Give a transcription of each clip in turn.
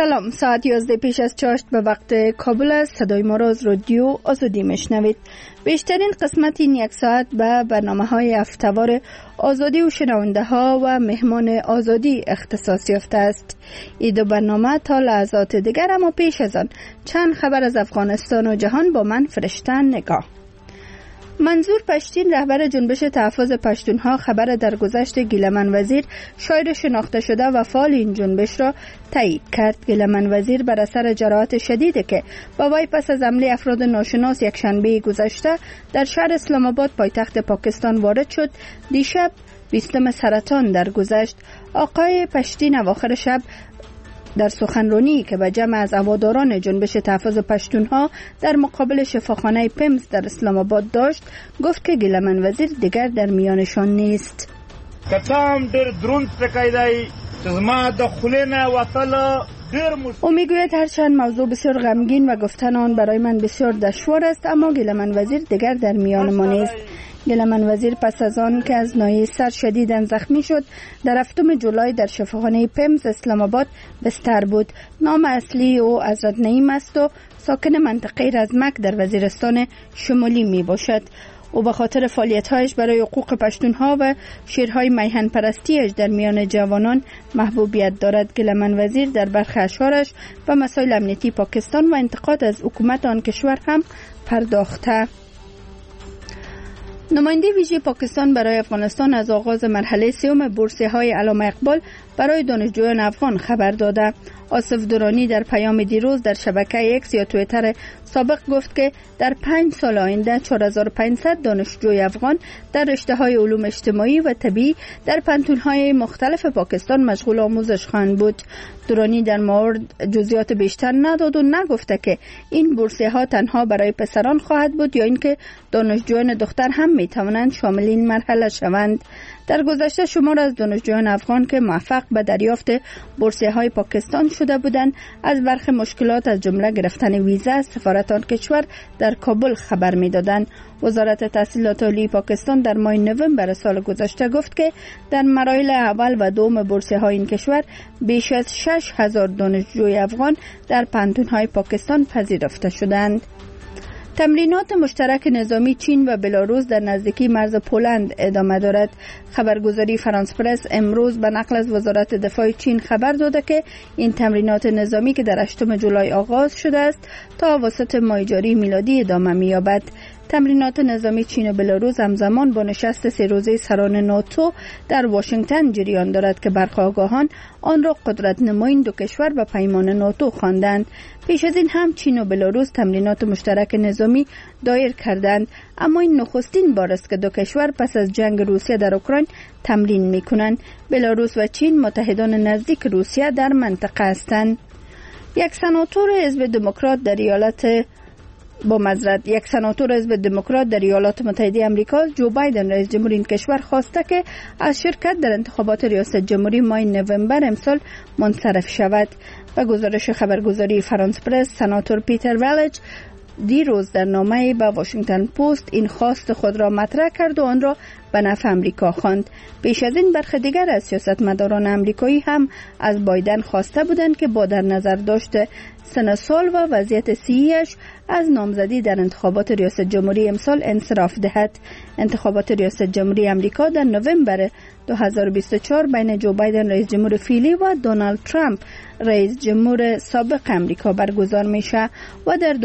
سلام، ساعت 11 پیش از چاشت به وقت کابل است. صدای ما را از رادیو آزادی میشنوید. بیشترین قسمت این یک ساعت به برنامه‌های هفته‌وار آزادی و شنونده ها و مهمان آزادی اختصاص یافته است. این دو برنامه تا لحظات دیگر، اما پیش از آن چند خبر از افغانستان و جهان با من فرشته نگاه. منظور پشتین، رهبر جنبش تحفظ پشتونها، خبر درگذشت گیلمن وزیر، شاعر شناخته شده و فعال این جنبش را تایید کرد. گیلمن وزیر بر اثر جراحت شدیدی که با وی پس از حمله افراد ناشناس یک شنبه گذشته در شهر اسلام آباد پایتخت پاکستان وارد شد، دیشب 20 سرطان درگذشت. آقای پشتین اواخر شب در سخنرانی که به جمع از هواداران جنبش تحفظ پشتونها در مقابل شفاخانه پمز در اسلام آباد داشت، گفت که گیلمن وزیر دیگر در میانشان نیست. او میگوید هرچند موضوع بسیار غمگین و گفتن آن برای من بسیار دشوار است، اما گیلمن وزیر دیگر در میان ما نیست. گیلمن وزیر پس از آن که از ناحیه سر شدیداً زخمی شد، در 7 جولای در شفاخانه پمز اسلام آباد بستر بود. نام اصلی او حضرت نعیم است و ساکن منطقه رزمک در وزیرستان شمالی می باشد. او به خاطر فعالیت‌هایش برای حقوق پشتونها و شعرهای میهن پرستیش در میان جوانان محبوبیت دارد. گیلمن وزیر در برخی اشعارش به مسائل امنیتی پاکستان و انتقاد از حکومت آن کشور هم پرداخته. نماینده ویژه پاکستان برای افغانستان از آغاز مرحله سوم بورسیه‌های علامه اقبال برای دانشجویان افغان خبر داده. آصف درانی در پیام دیروز در شبکه اکس یا توییتر سابق گفت که در 5 سال آینده 4500 دانشجوی افغان در رشته‌های علوم اجتماعی و طبیعی در پانتون‌های مختلف پاکستان مشغول آموزش خواهند بود. درانی در مورد جزئیات بیشتر نداد و نگفته که این بورسیه‌ها تنها برای پسران خواهد بود یا اینکه دانشجویان دختر هم می‌توانند شامل این مرحله شوند. در گذشته شمار از دانشجویان افغان که موفق به دریافت بورسیه‌های پاکستان شده بودند از برخی مشکلات از جمله گرفتن ویزا از سفارت آن کشور در کابل خبر می‌دادند. وزارت تحصیلات عالی پاکستان در ماه نوامبر سال گذشته گفت که در مراحل اول و دوم بورسیه‌های این کشور بیش از 6000 دانشجوی افغان در پانتون‌های پاکستان پذیرفته شدند. تمرینات مشترک نظامی چین و بلاروس در نزدیکی مرز پولند ادامه دارد. خبرگزاری فرانس پرس امروز به نقل از وزارت دفاع چین خبر داده که این تمرینات نظامی که در 8 جولای آغاز شده است تا اواسط ماه جاری میلادی ادامه می‌یابد. تمرینات نظامی چین و بلاروس همزمان با نشست 3 روزه سران ناتو در واشنگتن جریان دارد که برخی آگاهان آن را قدرت نمایی دو کشور به پیمان ناتو خواندند. پیش از این هم چین و بلاروس تمرینات مشترک نظامی دایر کردند، اما این نخستین بار است که دو کشور پس از جنگ روسیه در اوکراین تمرین می‌کنند. بلاروس و چین متحدان نزدیک روسیه در منطقه هستند. یک سناتور حزب دموکرات در ایالات متحده آمریکا، جو بایدن رئیس جمهور این کشور، خواسته که از شرکت در انتخابات ریاست جمهوری ماه نوامبر امسال منصرف شود. به گزارش خبرگزاری فرانس پرس، سناتور پیتر ولج دیروز در نامه‌ای به واشنگتن پست این خواست خود را مطرح کرد و آن را به نفع امریکا خواند. پیش از این برخی دیگر از سیاستمداران امریکایی هم از بایدن خواسته بودند که با در نظر داشته سن سال و وضعیت صحیح‌اش از نامزدی در انتخابات ریاست جمهوری امسال انصراف دهد. انتخابات ریاست جمهوری امریکا در نوامبر 2024 بین جو بایدن رئیس جمهور فعلی و دونالد ترامپ رئیس جمهور سابق امریکا برگزار میشه و در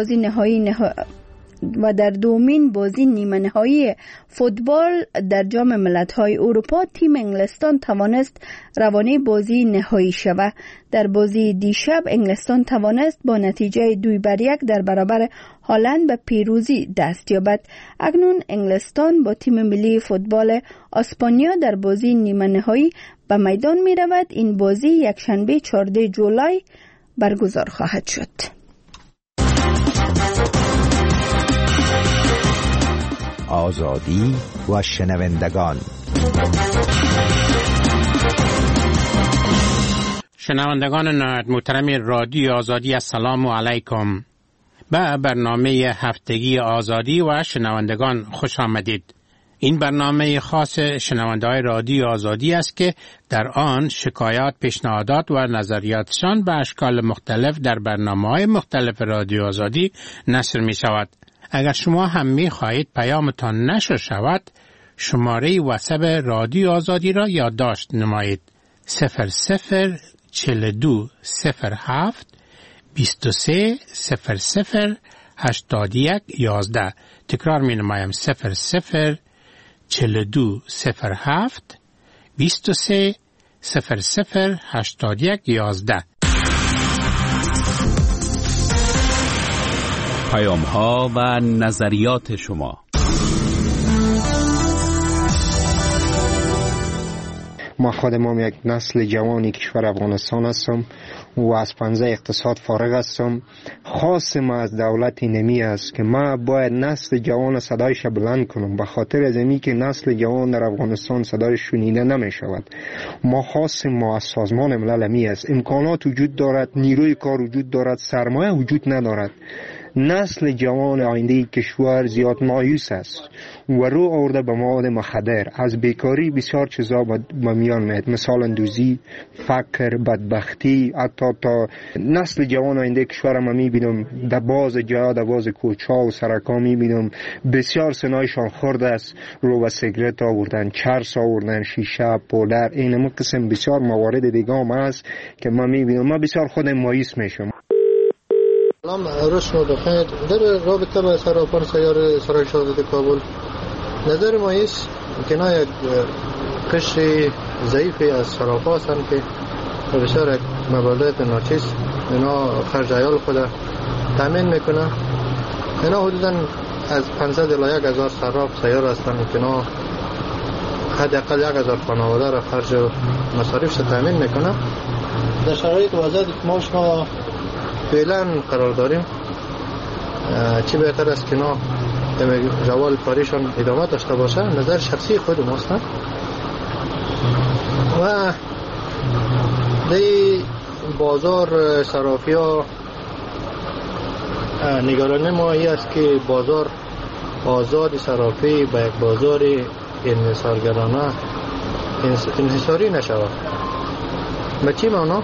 دومین بازی نیمه نهایی فوتبال در جام ملت‌های اروپا تیم انگلستان توانست روانه بازی نهایی شود. در بازی دیشب انگلستان توانست با نتیجه 2-1 در برابر هلند به پیروزی دست یابد. اکنون انگلستان با تیم ملی فوتبال اسپانیا در بازی نیمه نهایی به میدان می رود. این بازی یک شنبه 14 جولای برگزار خواهد شد. آزادی و شنوندگان. شنوندگان محترم رادیو آزادی، السلام علیکم. به برنامه هفتگی آزادی و شنوندگان خوش آمدید. این برنامه خاص شنونده‌های رادیو آزادی است که در آن شکایات، پیشنهادات و نظریاتشان به اشکال مختلف در برنامه‌های مختلف رادیو آزادی نشر می شود. اگر شما هم می خواهید پیامتان نشر شود، شماره واتساپ رادیو آزادی را یادداشت نمایید. 004207 23008111. تکرار می نمایم. 004207 23008111. پیام ها و نظریات شما. ما خودم یک نسل جوانی کشور افغانستان هستم و از پنجه اقتصاد فارغ هستم. خاص ما از دولت نمی است که ما باید نسل جوان صدایش بلند کنم، به خاطر از اینکه که نسل جوان در افغانستان صدایش شنیده نمی شود. ما خاص ما از سازمان ملل می است. امکانات وجود دارد، نیروی کار وجود دارد، سرمایه وجود ندارد. نسل جوان آینده کشور زیاد مایوس است و رو آورده به مواد مخدر. از بیکاری بسیار چیزا به میان میاد، مثلا دوزی، فقر، بدبختی. حتی تا نسل جوان آینده کشور ما میبینم در باز جا، در باز کوچه و سرکا میبینم بسیار سنایشان خورده است. رو به سیگرت آوردن، چرس آوردن، شیشه، پودر، این قسم بسیار موارد دیگه هم هست که ما میبینم. ما بسیار خود مایوس میشم. سلام، روز شما بخیر. در رابطه با صرافان سیار سرای شهادت کابل، نظر ما است که اینا یک قشر ضعیفی از صرافا هستند که بسیار یک مبالغ ناچیز اینا خرج عیال خود تامین میکنه. اینا حدودا از 500 الی 1000 صراف سیار هستند که اینا حداقل 1000 خانواده را خرج و مصاریف تامین میکنه. در شرایط وضعیتی که ما شما فعلا قرار داریم، چی بهتر است که اینا روال کاریشان ادامه داشته باشه. نظر شخصی خود ماست و دی بازار صرافی ها نگرانی ما ای است که بازار آزاد صرافی به یک بازار انحصارگرانه انحصاری نشود. به چی معنا؟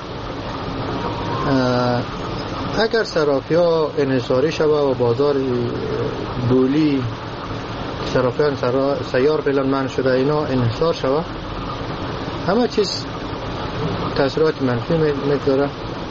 اگر صرافی ها انحصاری شود و بازار دولی صرافیان سیار فعلا منع شده اینا انحصار شود، همه چیز تاثیرات منفی میگذاره.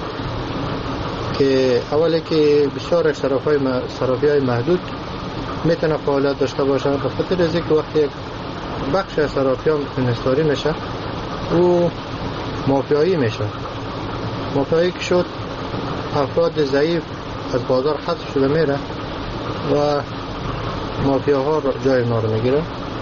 که اولی که بسیار صرافی های محدود میتونه فعالیت داشته باشه، به خاطر از اینکه وقتی یک بخش از صرافی ها انحصاری میشه و مافیایی میشه. مافیایی که شد افراد ضعیف از بازار حذف شده میره و مافیاها جای اونا رو میگیره.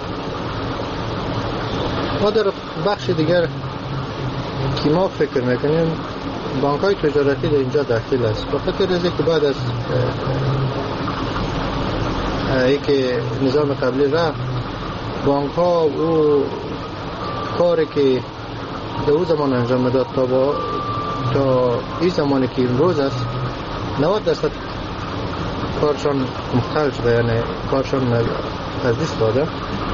ما در بخش دیگر که ما فکر میکنیم بانک های تجارتی در اینجا داخل است، به خاطر از اینکه بعد از اینکه نظام قبلی رفت، بانک ها او کاری که در اون زمان انجام میداد تا این زمانی که امروز است 90% کارشان مختل شده، یعنی کارشان از دست داده.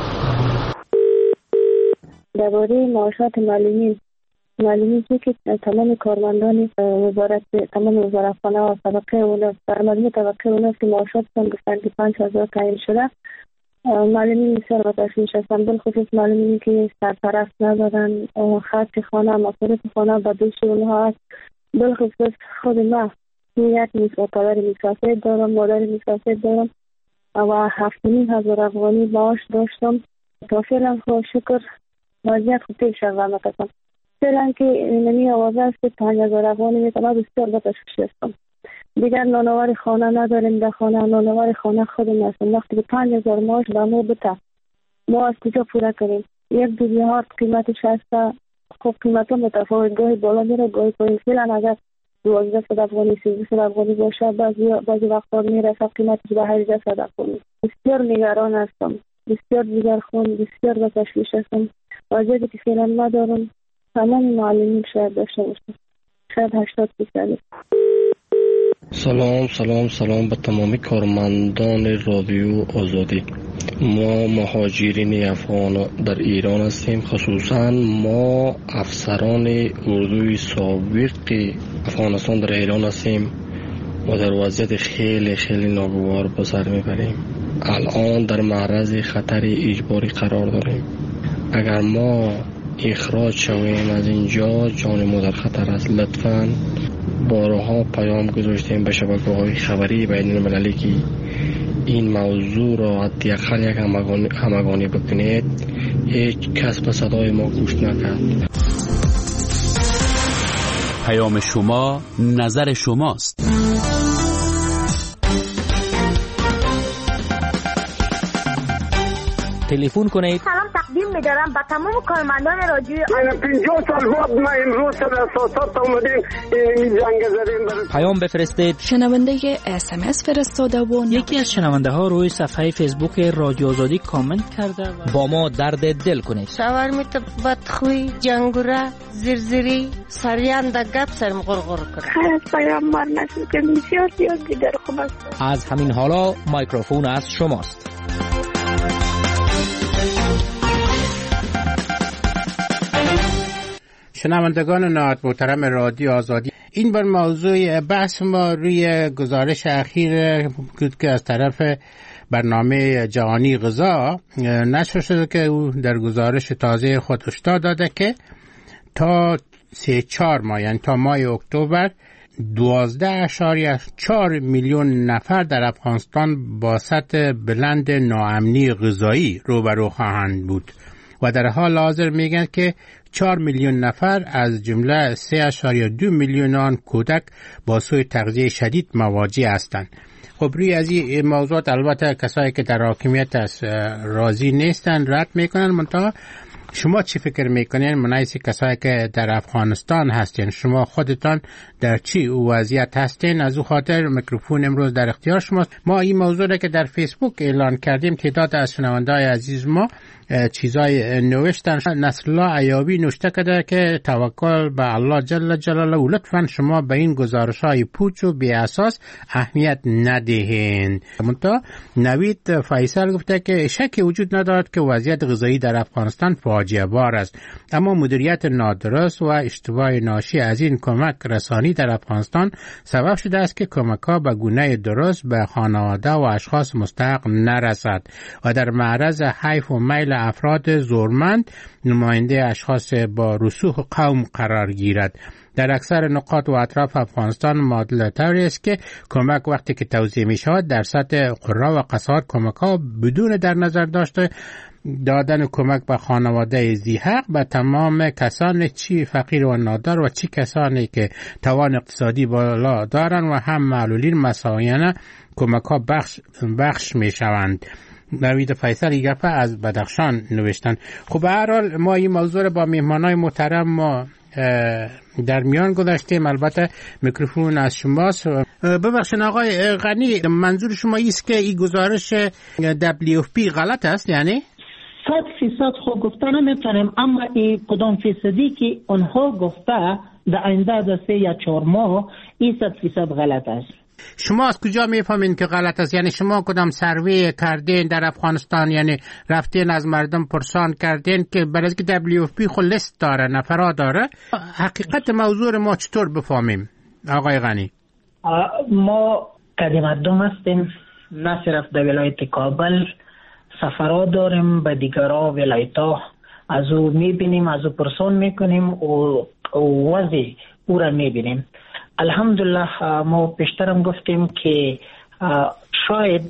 درباره معاشات معلومی که تمام کارمندان وزارت، تمام وزارتخانه و طبقه اول، مجموع طبقه اول که معاشاتشان گفتن که 5000 تعیین شده، معلومی بسیار با تشویش هستن. بالخصوص معلومی که سرپرست ندارن، خرج خانه، مصارف خانه به دوش اونها هست. بالخصوص خود ما یک پدر مسافر دارم، مادر مسافر دارم و 7500 افغانی معاش داشتم. تا فعلا خدا شکر وضعیت خوب پیش رفت. مثلا فعلا که نمی آوازه است که 5000 افغانی میتونم بسیار با تشویش هستم. دیگر نانوار خانه نداریم، در خانه نانوار خانه خودم هستم. وقتی به 5000 معاش به ما بده، ما از کجا پورا کنیم؟ یک دوزی هارد قیمتش هست. خب قیمت ها متفاوت، گاهی بالا میره گاهی پایین. فعلا اگر 1200 افغانی 1300 افغانی باشه، بعضی وقتا میرسه قیمتش به 1800 افغانی. بسیار نگران هستم، بسیار جگرخون، بسیار به تشویش هستم. وضعیتی که فعلا ندارم تمام معلمین شاید داشته باشم، شاید 80%. سلام به تمامی کارمندان رادیو آزادی. ما مهاجرین افغان در ایران هستیم. خصوصا ما افسران اردوی سابق افغانستان در ایران هستیم و در وضعیت خیلی خیلی ناگوار به سر میبریم. الان در معرض خطر اجباری قرار داریم. اگر ما اخراج شویم از اینجا جان ما در خطر است. لطفاً بارها پیام گذاشتیم به شبکه‌های خبری بین المللی که این موضوع را حداقل یک همگانی بکنید. هیچ کس به صدای ما گوش نکرد. پیام شما نظر شماست. تلفن کنید. سلام تقدیم می‌دارم به تمام کارمندان رادیو. من 50 سال بعد ما امروز در اساسات اومدیم این جنگ زدیم. پیام بفرستید. شنونده SMS فرستاده و یکی از شنونده ها روی صفحه فیسبوک رادیو آزادی کامنت کرده و با ما درد دل کنید. شاورمیت بدخوی، جنگوره، زرزری، سریان در گپ سرم غرغر کرد. خیلی پیام بار نشد که بسیار زیاد بیدار خوب است. از همین حالا میکروفون از شماست. شنوندگان نهایت محترم رادیو آزادی، این بار موضوع بحث ما روی گزارش اخیر بود که از طرف برنامه جهانی غذا نشر شده که او در گزارش تازه خود هشدار داده که تا 3-4 ماه یعنی تا ماه اکتبر 12.4 میلیون نفر در افغانستان با سطح بلند ناامنی غذایی روبرو خواهند بود و در حال حاضر میگن که 4 میلیون نفر از جمله 3.2 میلیون آن کودک با سوء تغذیه شدید مواجه هستند. خب روی از این موضوعات البته کسایی که در حاکمیت است راضی نیستن، رد میکنن. منتها شما چی فکر میکنین منایس کسایی که در افغانستان هستین؟ شما خودتان در چی وضعیت هستین؟ از او خاطر میکروفون امروز در اختیار شماست. ما این موضوع را که در فیسبوک اعلان کردیم تعداد از شنونده‌های عزیز ما چیزای نوشتن. نصرالله ایابی نوشته کرده که توکل به الله جل جلاله، لطفاً شما به این گزارش‌های پوچ و بی اساس اهمیت ندهین. منتها نوید فیصل گفته که شکی وجود ندارد که وضعیت غذایی در افغانستان فاجعه بار است، اما مدیریت نادرست و اشتباه ناشی از این کمک رسانی در افغانستان سبب شده است که کمک‌ها به گونه درست به خانواده و اشخاص مستحق نرسد و در معرض حیف و میل افراد زورمند نماینده اشخاص با رسوخ قوم قرار گیرد. در اکثر نقاط و اطراف افغانستان معادله طوری است که کمک وقتی که توزیع می شود در سطح قرا و قصار کمک ها بدون در نظر داشته دادن کمک به خانواده ذی‌حق به تمام کسان چی فقیر و نادار و چی کسانی که توان اقتصادی بالا دارند و هم معلولین مساویانه کمک ها بخش می شوند. نوید فیصل یگفه از بدخشان نوشتن. خب به هر حال ما این موضوع رو با میهمانای محترم ما در میان گذاشتیم. البته میکروفون از شماست. ببخشید آقای غنی، منظور شما است که این گزارش WFP غلط است؟ یعنی 100% خود گفته نمیتونیم، اما این کدام فیصدی که اونها گفته در آینده از 3 یا 4 ماه این 100% غلط است. شما از کجا میفهمین که غلط است؟ یعنی شما کدام سروی کردین در افغانستان؟ یعنی رفتین از مردم پرسان کردین که برای که WFP خود لیست داره، نفرات داره؟ حقیقت موضوع ما چطور بفهمیم آقای غنی؟ ما قدیم مردم هستیم، نه صرف در ولایت کابل، سفرات داریم به دیگرها ولایت‌ها، از او میبینیم، از او پرسان میکنیم و وضع او را میبینیم. الحمدلله ما پیشترم گفتیم که شاید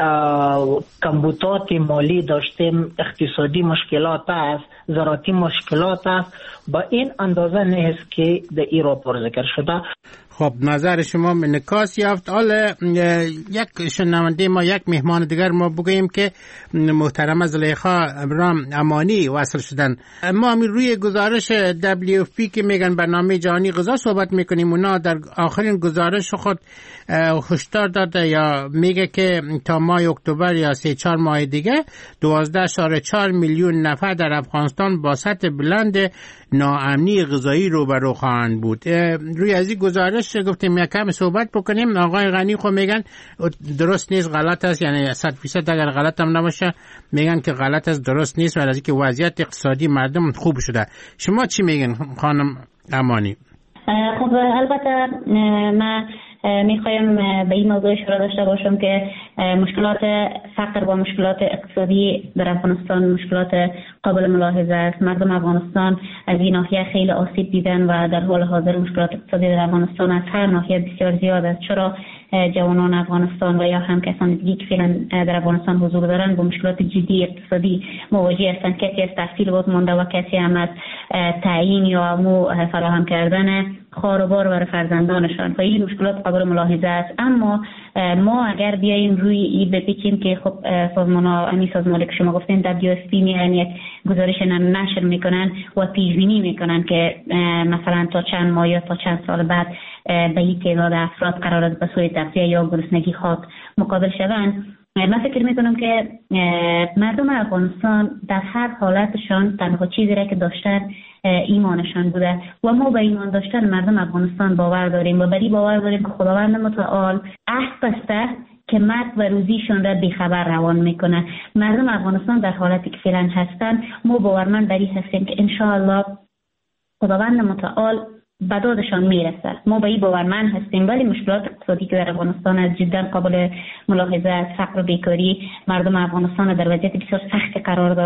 کمبودات مالی داشتیم، اقتصادی مشکلات است، زراعتی مشکلات است، با این اندازه نیست که در این راپور ذکر شده. خب نظر شما انعکاس یافت. حالا یک شنونده ما، یک مهمان دیگر ما بگوییم که محترم زلیخا ابراهیم امانی وصل شدن. ما روی گزارش WFP که میگن برنامه جهانی غذا صحبت میکنیم، اونا در آخرین گزارش خود هشدار داده یا میگه که تا ماه اکتبر یا 3-4 ماه دیگه 12.4 میلیون نفر در افغانستان با سطح بلند ناامنی غذایی روبرو خواهند بود. روی از این گزارش راستش گفتیم یک کم صحبت بکنیم. آقای غنی خو میگن درست نیست، غلط است، یعنی 100% اگر غلط هم نباشه میگن که غلط است، درست نیست، ولی از اینکه وضعیت اقتصادی مردم خوب شده. شما چی میگن خانم امانی؟ خب البته من میخوایم به این موضوع اشاره داشته باشم که مشکلات فقر و مشکلات اقتصادی در افغانستان مشکلات قابل ملاحظه است. مردم افغانستان از این ناحیه خیلی آسیب دیدن و در حال حاضر مشکلات اقتصادی در افغانستان از هر ناحیه بسیار زیاد است. چرا جوانان افغانستان و یا هم کسان دیگه که فعلا در افغانستان حضور دارند با مشکلات جدی اقتصادی مواجه هستند. کسی از تحصیل باز مانده و کسی هم از تعیین یا فراهم کردن خاروبار برای فرزندانشان و این مشکلات قابل ملاحظه است. اما ما اگر بیاییم روی این بپیچیم که خب سازمانی که شما گفتین WFP میان یک گزارش نشر میکنن و پیش بینی میکنن که مثلا تا چند ماه یا تا چند سال بعد به این تعداد افراد قرار است به سوی تغذیه یا گرسنگی خاک مقابل شوند. من فکر میکنم که مردم افغانستان در هر حالتشان تنها چیزی را که داشتن ایمانشان بوده و ما به ایمان داشتن مردم افغانستان باور داریم و بری باور داریم که خداوند متعال عهد بسته که مرگ و روزیشون را بیخبر روان میکنه. مردم افغانستان در حالتی که فعلا هستن ما باورمند بری هستیم که انشاءالله خداوند متعال به دادشان میرسد. ما به این باورمند هستیم، ولی مشکلات اقتصادی که در افغانستان از جدا قابل ملاحظه است. فقر و بیکاری مردم افغانستان در وضعیت بسیار سخت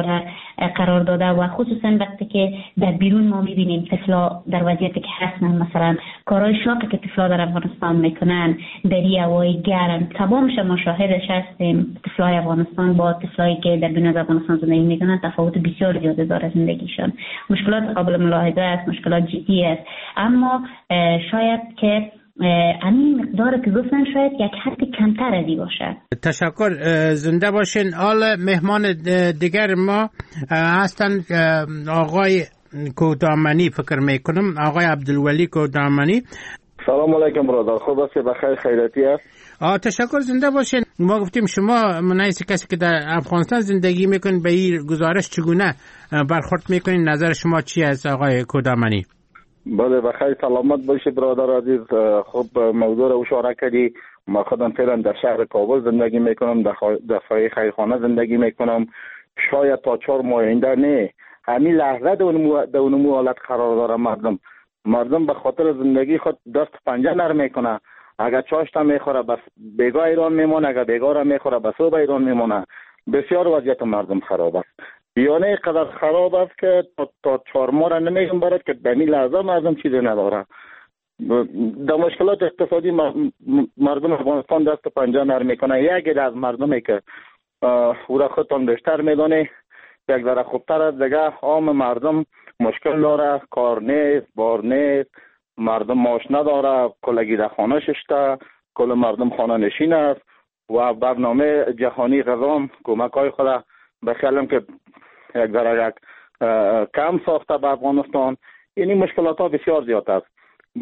قرار داده و خصوصا وقتی که در بیرون ما میبینیم طفلا در وضعیتی که هستن، مثلا کارهای شاقی که طفلا در افغانستان میکنن، دری هوای گرم، تمامش ما شاهدش هستیم. طفلای افغانستان با طفلایی که در بیرون افغانستان زندگی میکنن تفاوت بسیار زیاده داره زندگیشان. مشکلات قابل ملاحظه است، مشکلات جدی است، اما شاید که همین مقدار که گفتن شاید یک حد کمتر ازی باشه. تشکر، زنده باشین. حال مهمان دیگر ما هستن آقای کودامنی فکر میکنم، آقای عبدالولی کودامنی. سلام علیکم برادر، خوب است؟ بخیر خیریتی است؟ تشکر، زنده باشین. ما گفتیم شما منایس کسی که در افغانستان زندگی میکنین به این گزارش چگونه برخورد میکنین؟ نظر شما چی است آقای کودامنی؟ بله بخیر سلامت باشی برادر عزیز. خب موضوع رو اشاره کردی. ما خودم فعلا در شهر کابل زندگی میکنم، در سایه خیرخانه زندگی میکنم. شاید تا 4 ماه آینده نه، همین لحظه در اون حالت قرار داره. مردم به خاطر زندگی خود دست پنجه نرم میکنه. اگر چاشت میخوره بس بیگاه ایران میمونه، اگر بیگاه را میخوره بس او به ایران میمونه. بسیار وضعیت مردم خراب است، یعنی قدر خراب است که تا 4 ماه را نمیگم برات که به این لحظه مردم چیزی نداره. در مشکلات اقتصادی مردم افغانستان دست پنجه نرم میکنه. یکی از مردمی که او را خودتان بیشتر میدونه یک ذره خوبتر از دیگه عام مردم مشکل داره، کار نیست، بار نیست، مردم معاش نداره، کلگی در خانه ششته، کل مردم خانه نشین است و برنامه جهانی غذا کمک های خود به خیالم که یک ذره کم ساخته به افغانستان. یعنی مشکلات ها بسیار زیاد است.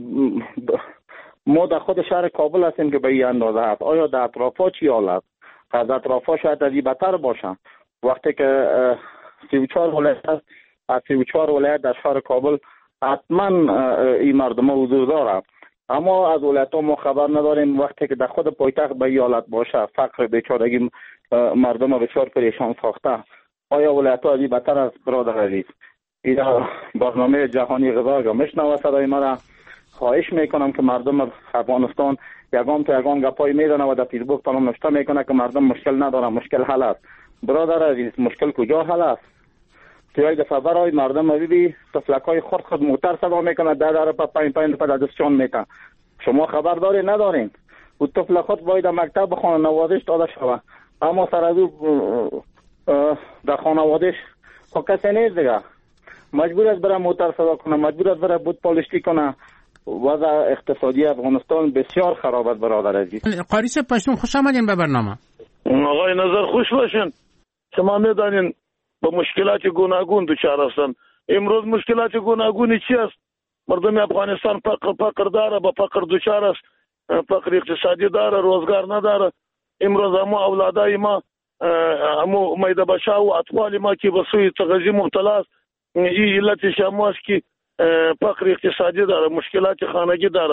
ما در خود شهر کابل هستیم که به این اندازه است. آیا در اطراف ها چی حال است؟ از اطراف ها شاید از این بدتر باشن. وقتی که 34 ولایت است، از 34 ولایت در شهر کابل حتما این مردم ها حضور داره، اما از ولایت ها ما خبر نداریم. وقتی که در خود پایتخت به این حالت باشه، فقر بیچارگی مردم ها بسیار پریشان ساخته، آیا ولایت ها از این بدتر است برادر عزیز؟ این برنامه جهانی غذا که میشنوه صدای مرا، خواهش میکنم که مردم افغانستان یگان تا یگان گپای میدانه و در فیسبوک تمام نوشته میکنه که مردم مشکل نداره، مشکل حل است. برادر عزیز مشکل کجا حل است؟ توی دفعه برای مردم ببینی طفلکای خود موتر صدا میکنه، در پا 5 روپیه دستشان میتن. شما خبر داری ندارین؟ او طفل خود باید مکتب بخونه، نوازش داده شوه، اما سر از او در خانوادش خب کسی نیست دیگه، مجبور است بره موتر صدا کنه، مجبور است بره بود پالشتی کنه. وضع اقتصادی افغانستان بسیار خراب است برادر عزیز. قاریس پشتون خوش آمدین به برنامه. آقای نظر خوش باشین. شما میدانین با مشکلات گوناگون دچار هستند. امروز مشکلات گوناگونی چی است؟ مردم افغانستان فقر داره، با فقر دچار است، فقر اقتصادی داره، روزگار نداره. امروز همو اولادای ما، همو میده بچه و اطفال ما که به سوی تغذیه مبتلا است. این علت شما است که فقر اقتصادی داره، مشکلات خانگی داره.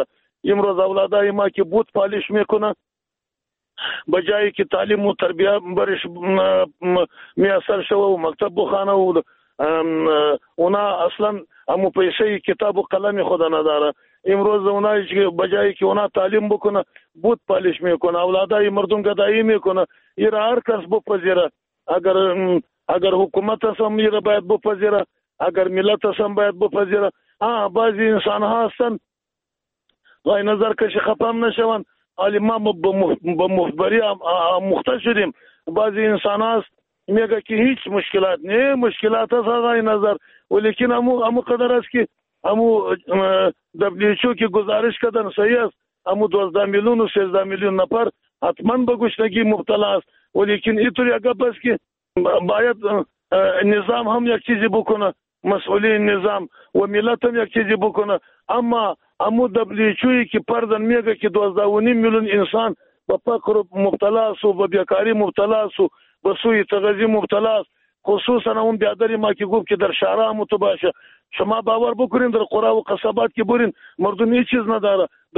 امروز اولادای ما که بود پالیش میکنه به جایی که تعلیم و تربیه برش میسر شوه و مکتب بخانه و اونا اصلا همو پیسه کتاب و قلم خود نداره. امروز اونایی که به جایی که اونا تعلیم بکنه بود پالیش میکنه، اولادای مردم گدایی میکنه. ایره هر کس بپذیره، اگر حکومت هم ایره باید بپذیره، اگر ملت هم باید بپذیره. بعضی انسان ها هستن غای نظر کشی خفم نشون، ولی ما به مخبری مختص شدیم. بعضی انسان هست میگه که هیچ مشکلات نه، مشکلات هست غای نظر، ولیکن همو قدر است که همو WHO که گزارش کردن صحیح است، همو 12 میلیون و 13 میلیون نفر حتما به گشنگی مبتلا است. ولیکن اینطوری اگه بس که باید نظام هم یک چیزی بکنه، مسئولین نظام و ملت هم یک چیزی بکنه. اما همو WHO که پردن میگه که 12.5 میلیون انسان به فقر مبتلا است و به بیکاری مبتلا است و به سوء تغذیه مبتلا است. خصوصا اون بیادری ما که گفت که در شهرها متباشه، شما باور بکنین در قرى و قصبات که برین مردم هیچ چیز نداره. در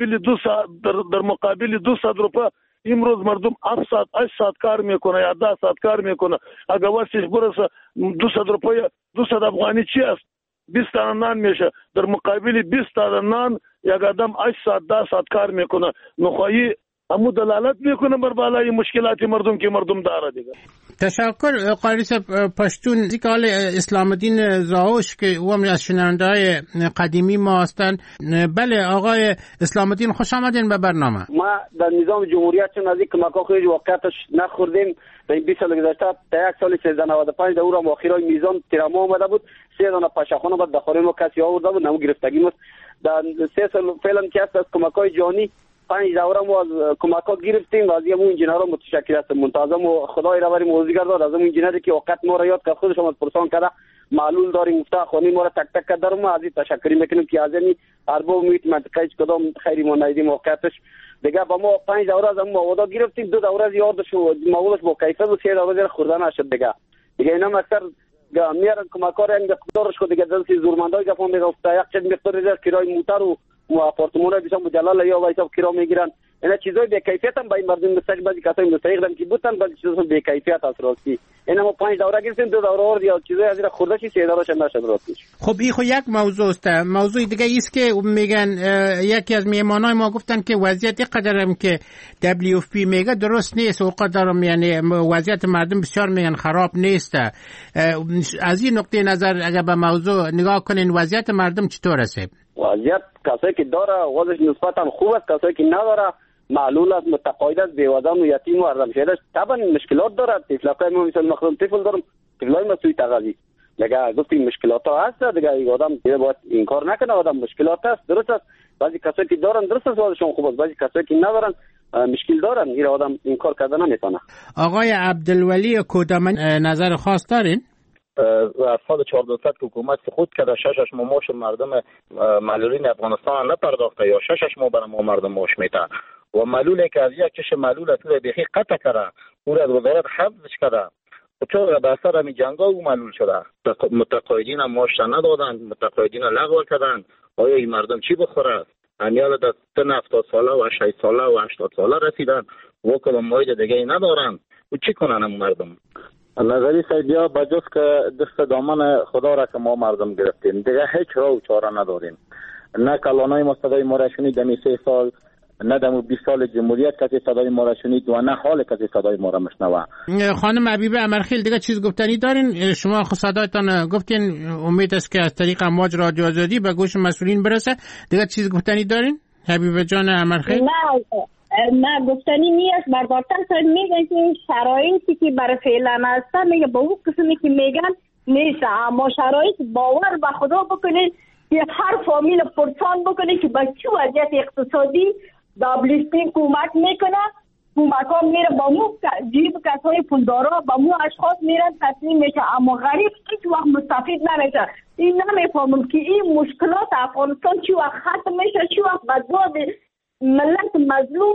مقابل 200 روپیه امروز مردم 8 ساعت کار میکنه یا 10 ساعت کار میکنه. اگر واسش برسه 200 روپیه 200 افغانی چی است؟ 20 تا نان میشه. در مقابل 20 تا نان یک آدم 8 ساعت 10 ساعت کار میکنه. نخواهی همو دلالت میکنه بر بالای مشکلات مردم که مردم داره دیگه. تشکر قاری صاحب پشتون. دیگه اسلام الدین زاوش که او هم از شنونده‌های قدیمی ما هستند. بله آقای اسلام الدین خوش آمدین به برنامه. ما در نظام جمهوریت چون نزدیک کمک‌ها خیلی واقعیتش نخوردیم. در این 20 سال گذشته تا یک سال 1395 در اون اخیرای میزان تیراما آمده بود، 3 دانه پشخانه بعد داخل ما کسی آورده بود، نمو گرفتگی بود. در 3 سال فعلا که است از کمک‌های جهانی 5 دوره ما از کمک‌ها گرفتیم و از همون انجینرها متشکر هستم. منتظم و خدای را بری موزیگر داد از اون انجینری که وقت ما را یاد کرد، خودش هم پرسان کرده معلول داریم مفتاح خانی ما را تک تک کرد. ما از این تشکری میکنیم که از این ارباب میت منطقه هیچ کدام خیری ما ندیدیم واقعیتش. دیگه با ما 5 دوره از هم مواد گرفتیم، 2 دوره از یادش و موادش با کیفیت و 3 دوره خوردن نشد. دیگه اینا اکثر میارن کمک‌ها را این مقدارش خود دیگه دست زورمندای گفتم میگفت یک چند مقدار در کرای موتر و آپارتمان ها بیشتر مجلل یا وایسا کرا میگیرن. اینا چیزای به کیفیت هم با این مردم مستقیم بعضی کسای مستحق دارن که بودن، بعضی چیزا به کیفیت است راستی. اینا ما 5 دوره گرفتیم، 2 دوره ورد یا چیزای از این خورده چی 3 دوره نشد راستی. خب این خو یک موضوع است. موضوع دیگه است که میگن یکی از میهمانای ما گفتن که وضعیت قدرم که WFP میگه درست نیست و قدرم یعنی وضعیت مردم بسیار میگن خراب نیست. از این نقطه نظر اگر به موضوع نگاه کنین وضعیت مردم چطور است؟ وضعیت کسایی که داره وضعش نسبتا خوب است، کسایی که نداره معلول است، متقاعد است، بیوزن و یتیم و ارزم شده است. طبعا مشکلات داره. طفلای ما مثلا مخدوم طفل دارم، طفلای ما سوی تغذیه دیگه گفتیم مشکلات ها هست دیگه. آدم باید این کار نکنه، آدم مشکلات هست درست است. بعضی کسایی که دارن درست است وضعشون خوب است، بعضی کسایی که ندارن مشکل دارن، این آدم این کار کردن نمیتونه. آقای عبدالولی کودامن نظر خاص دارین؟ از سال 1400 که حکومت خود کرده 6 ماش مردم معلولین افغانستان نپرداخته یا 6 ماه برای ما مردم ماش میته و معلولی که از یک کش معلول اصلا بیخی قطع کرده او را از وزارت حفظش کرده و چون به اثر همین جنگا او معلول شده. متقاعدین هم ماش ندادن، متقاعدین لغو کردن. آیا این مردم چی بخوره؟ همیال در سن 70 ساله و 60 ساله و 80 ساله رسیدن و کدام مایل دیگه ندارن و چی کنن هم مردم؟ نظری سیدیا بجز که دست دامن خدا را که ما مردم گرفتیم دیگه هیچ راه و چاره نداریم. نه کلانای ما صدای ما را شنید دمی 3 سال، نه دمو 20 سال جمهوریت کسی صدای ما را شنید و نه حال کسی صدای ما را مشنوه. خانم حبیبه امرخیل دیگه چیز گفتنی دارین؟ شما خود صدایتان گفتین، امید است که از طریق امواج رادیو آزادی به گوش مسئولین برسه. دیگه چیز گفتنی دارین حبیبه جان امرخیل؟ نه گفتنی نیست. بردارتر سر میگن که این شرایطی که برای فعلا هستن میگه با اون قسمی که میگن نیست، اما شرایط باور به خدا بکنید که هر فامیل پرسان بکنید که با چه وضعیت اقتصادی WFP کمک میکنه. کمک ها میره با مو جیب کسای پولدارا با مو اشخاص میرن تسلیم میشه، اما غریب هیچ وقت مستفید نمیشه. این نمیفهمم که این مشکلات افغانستان چی وقت ختم میشه، چی وقت بدباد ملت مظلوم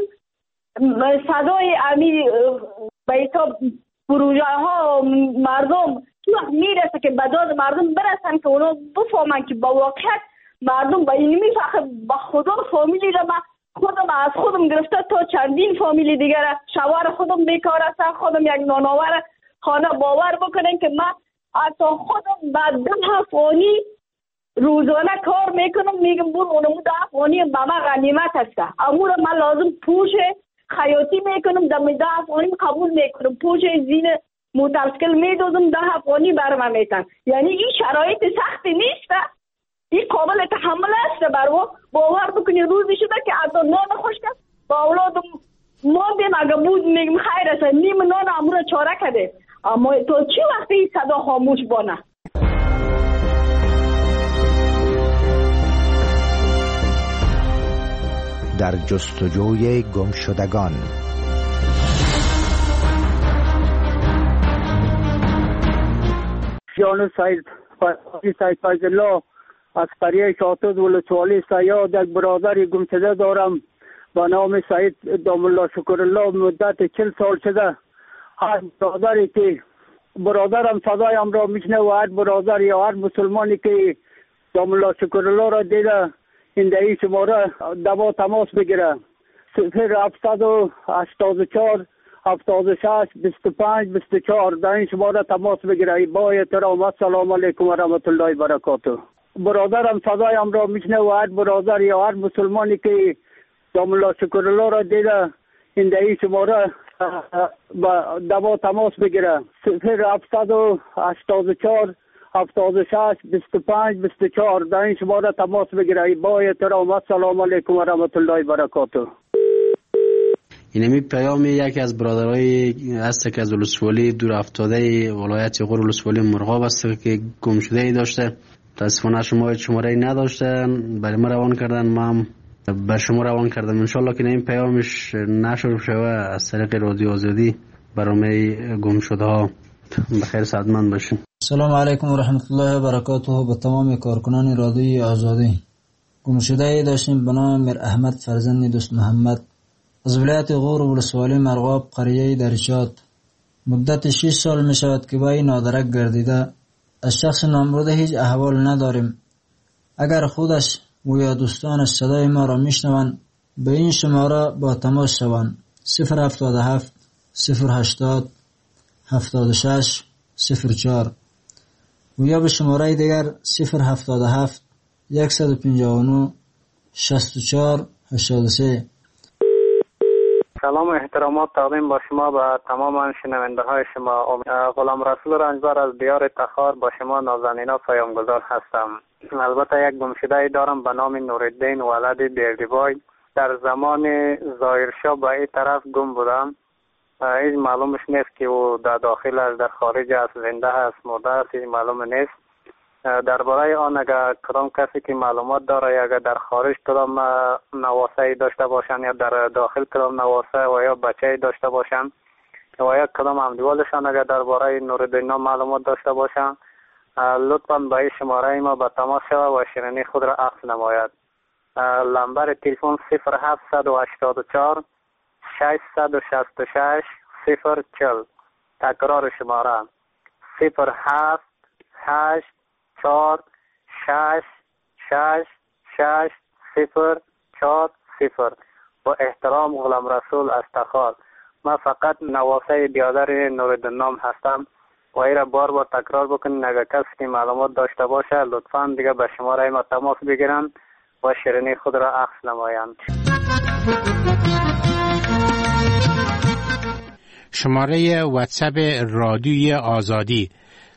صدای امی بیتا پروژه ها مردم چی وقت میرسه که به داد مردم برسن که اونا بفهمن که با واقعیت مردم به اینمی فقط به خدا فامیلی را من خودم از خودم گرفته تا چندین فامیلی دیگر شوهر خودم بیکار است، خودم یک نانآور خانه. باور بکنین که من حتی خودم بعد 10 فانی روزانه کار میکنم، میگم برو اونمو 10 فانی به من غنیمت است. امور من لازم پوش خیاطی میکنم، دم 10 فانی قبول میکنم، پوش زین مترسکل میدوزم 10 فانی برم میتن. یعنی این شرایط سختی نیست، این قابل تحمل است. برو باور بکنی روزی شده که حتی نان خوش کرد با اولادم ماندیم، اگه بود میگم خیر است نیم نان امور چاره کده. اما تو چی وقتی صدا خاموش بانه؟ در جستجوی گمشدگان. جان سید فیض‌الله از قریه شاتوز ولسوالی سیاد یک برادری گمشده دارم به نام سید دام الله شکرالله. مدت 40 سال شده هر برادری که برادرم صدایم را میشنه و هر برادر یا هر مسلمانی که دام الله شکرالله را دیده این دهی شماره دوا تماس بگیره 0784 76 25 24 در این شماره تماس بگیره. با احترام السلام علیکم و رحمت الله و برکاته. برادرم صدایم را میشنه و هر برادر یا هر مسلمانی که دام الله شکرالله را دیده این دهی شماره دوا تماس بگیره 0784 76 25 24 در این شماره تماس بگیره. با احترام السلام علیکم و رحمت الله و برکاته. اینمی پیام یکی از برادرای هست که از ولسوالی دور افتاده ولایت غور ولسوالی مرغاب است که گم شده ای داشته. متاسفانه شماره ای نداشته، برای ما روان کردن، ما به شما روان کردم. انشالله که این پیامش نشر شوه از طریق رادیو آزادی برای گم شده ها بخیر سعادتمند باشین. سلام علیکم و رحمت الله و برکاته. به تمام کارکنان رادیوی آزادی. گم شده ای داشتیم به نام میر احمد فرزند دوست محمد از ولایت غور ولسوالی مرغاب قریه درشاد. مدت 6 سال می شود که با این نادرک گردیده. از شخص نامبرده هیچ احوال نداریم. اگر خودش و یا دوستانش صدای ما را میشنوند به این شماره با تماس شوند 077 080 76 04 و یا به شماره دیگر 077 159 64 83. سلام و احترامات تقدیم با شما به تمام شنونده های شما. غلام رسول رنجبر از دیار تخار با شما نازنینا پیامگذار هستم. البته یک گمشده دارم به نام نورالدین ولد بیردیبای. در زمان ظاهرشاه به این طرف گم بودم. هیچ معلومش نیست که او در داخل است، در خارج است، زنده است، مرده است، هیچ معلوم نیست. درباره آن اگر کدام کسی که معلومات داره یا اگر در خارج کدام نواسه داشته باشن یا در داخل کدام نواسه و یا بچه داشته باشن و یا کدام همدیوالشان اگر درباره نورالدین معلومات داشته باشن لطفاً به این شماره ما به تماس شود و شیرینی خود را عکس نماید. نمبر تلفن 0784 666 040. تکرار شماره 078 4 6 6 6 0 4 0. با احترام غلام رسول از تخار. من فقط نواسه بیادر نورالدین هستم و ای را بار تکرار بکنین. اگر کسی که معلومات داشته باشه لطفاً دیگه به شماره ما تماس بگیرن و شیرینی خود را عکس نمایند. شماره واتساپ رادیوی آزادی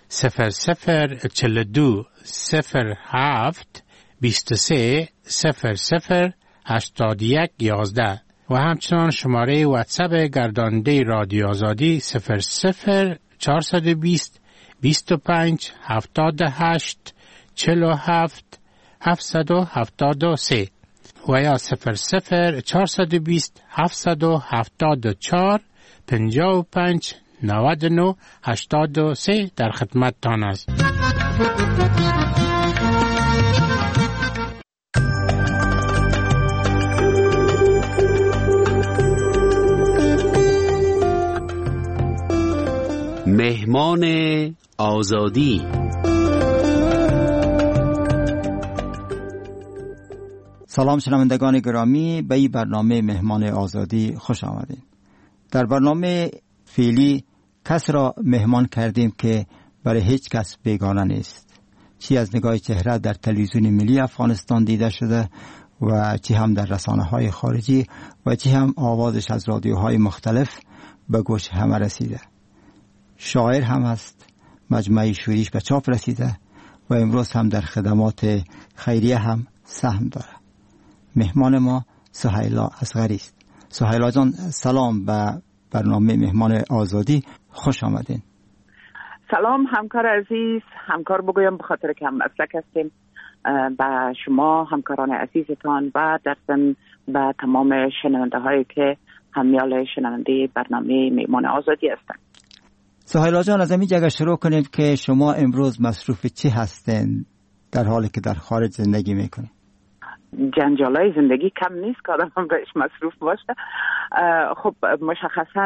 0042 07 23 00 81 11 و همچنان شماره واتساپ گرداننده رادیو آزادی 00 420 25 78 47 773 و یا 00 420 774 55 99 83 در خدمت تان است. مهمان آزادی. سلام شنوندگان گرامی، به این برنامه مهمان آزادی خوش آمدید. در برنامه فعلی کس را مهمان کردیم که برای هیچ کس بیگانه نیست، چی از نگاه چهره در تلویزیون ملی افغانستان دیده شده و چی هم در رسانه‌های خارجی و چی هم آوازش از رادیوهای مختلف به گوش همه رسیده. شاعر هم است، مجموعه شوریش به چاپ رسیده و امروز هم در خدمات خیریه هم سهم داره. مهمان ما سهیلا اصغری است. سهیلا جان سلام به برنامه مهمان آزادی، خوش آمدین. سلام همکار عزیز، همکار بگویم به خاطر که هم مسلک هستیم، به شما همکاران عزیزتان و در ضمن به تمام شنونده هایی که همیال شنونده برنامه مهمان آزادی هستند. سهیلا جان از همین جگه شروع کنیم که شما امروز مصروف چی هستین در حالی که در خارج زندگی میکنید؟ جنجالای زندگی کم نیست که آدم هم بهش مصروف باشه. خب مشخصا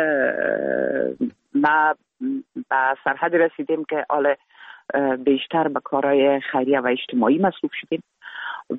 ما به سرحد رسیدیم که حالا بیشتر به کارهای خیریه و اجتماعی مصروف شدیم و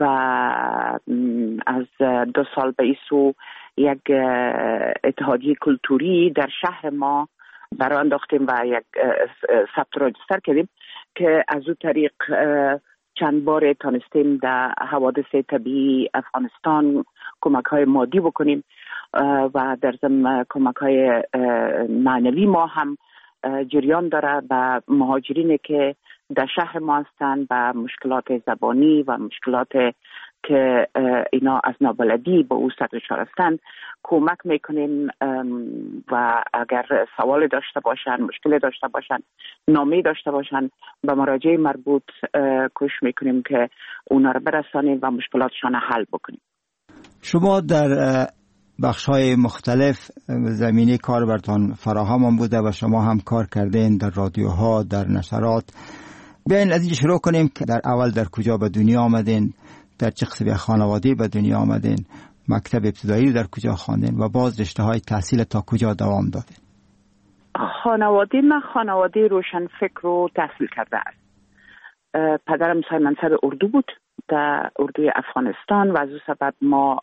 از 2 سال به این سو یک اتحادیه کلتوری در شهر ما برای انداختیم و یک ثبت راجستر کردیم که از او طریق چند بار تانستیم در حوادث طبیعی افغانستان کمک های مادی بکنیم و در ضمن کمک های معنوی ما هم جریان داره به مهاجرینی که در شهر ما هستند، به مشکلات زبانی و مشکلات که اینا از نابلدی به او سرشار هستند کمک میکنیم و اگر سوال داشته باشن، مشکل داشته باشن، نامه داشته باشن به مراجع مربوط کوشش میکنیم که اونا رو برسانیم و مشکلاتشان حل بکنیم. شما در بخش‌های مختلف زمینه کار براتون فراهم بوده و شما هم کار کردین در رادیوها، در نشرات. بیاین از اینجا شروع کنیم که در اول در کجا به دنیا آمدین، در چه قسمت خانواده به دنیا آمدین، مکتب ابتدایی در کجا خواندین و باز رشته‌های تحصیل تا کجا دوام دادین؟ خانواده من خانواده روشن فکر رو تحصیل کرده است. پدرم صاحب منصب اردو بود در اردوی افغانستان و از او سبب ما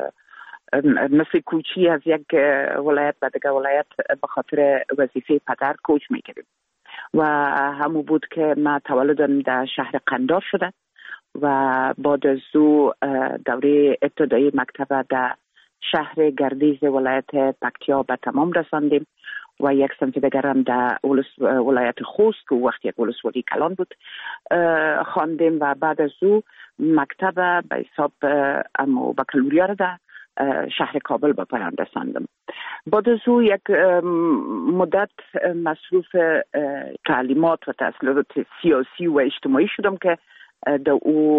مثل کوچی از یک ولایت به دیگر ولایت به خاطر وظیفه پدر کوچ میکردیم و همون بود که من تولدم در شهر قندار شده و بعد از او دوره ابتدایی مکتب در شهر گردیز ولایت پکتیا به تمام رساندیم و یک سمت دیگر هم در ولایت خوست که وقتی یک ولسوالی کلان بود خواندیم و بعد از او مکتب به حساب بکالوریا را در شهر کابل به پایان رساندم. بعد از او یک مدت مصروف تعلیمات و تحصیلات سیاسی و اجتماعی شدم که در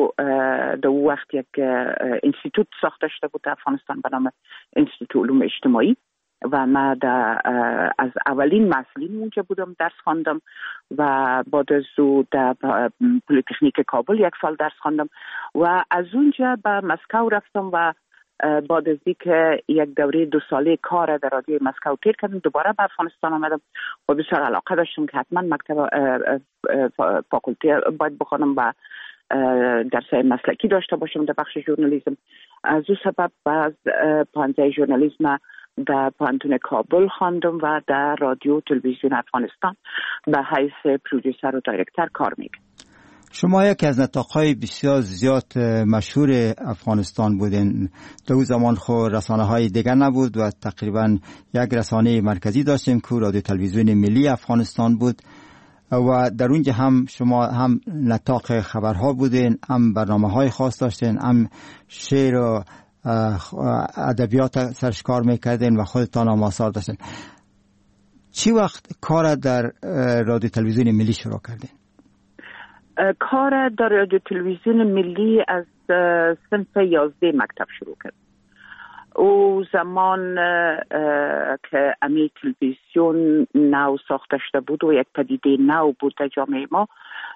او وقت یک انستیتوت ساخته شده بود در افغانستان به نام انستیتوت علوم اجتماعی و من از اولین مسئولین اونجا بودم، درس خواندم و بعد از او در پلیتکنیک کابل 1 سال درس خواندم و از اونجا به مسکو رفتم و بعد از اینکه یک دوره 2 ساله کار در رادیوی مسکو تیر کردم دوباره به افغانستان آمدم و بسیار علاقه داشتم که حتما مکتب فاکولته باید بخوانم و درسای مسلکی داشته باشم در بخش ژورنالیسم. از او سبب از پانزه ژورنالیسم در پانتون کابل خواندم و در رادیو تلویزیون افغانستان به حیث پرودوسر و دایرکتر کار میکنم. شما یکی از نطاق‌های بسیار زیاد مشهور افغانستان بودین. در اون زمان خود رسانه‌های دیگر نبود و تقریبا یک رسانه مرکزی داشتیم که رادیو تلویزیون ملی افغانستان بود و در اونجا هم شما هم نطاق خبرها بودین، هم برنامه‌های خاص داشتین، هم شعر و ادبیات سرش کار میکردین و خودتان هم آثار داشتین. چی وقت کار در رادیو تلویزیون ملی شروع کردین؟ کار در رادیو تلویزیون ملی از صنف 11 مکتب شروع کرد. او زمان که امی تلویزیون نو ساخته شده بود و یک پدیده نو بود در جامعه ما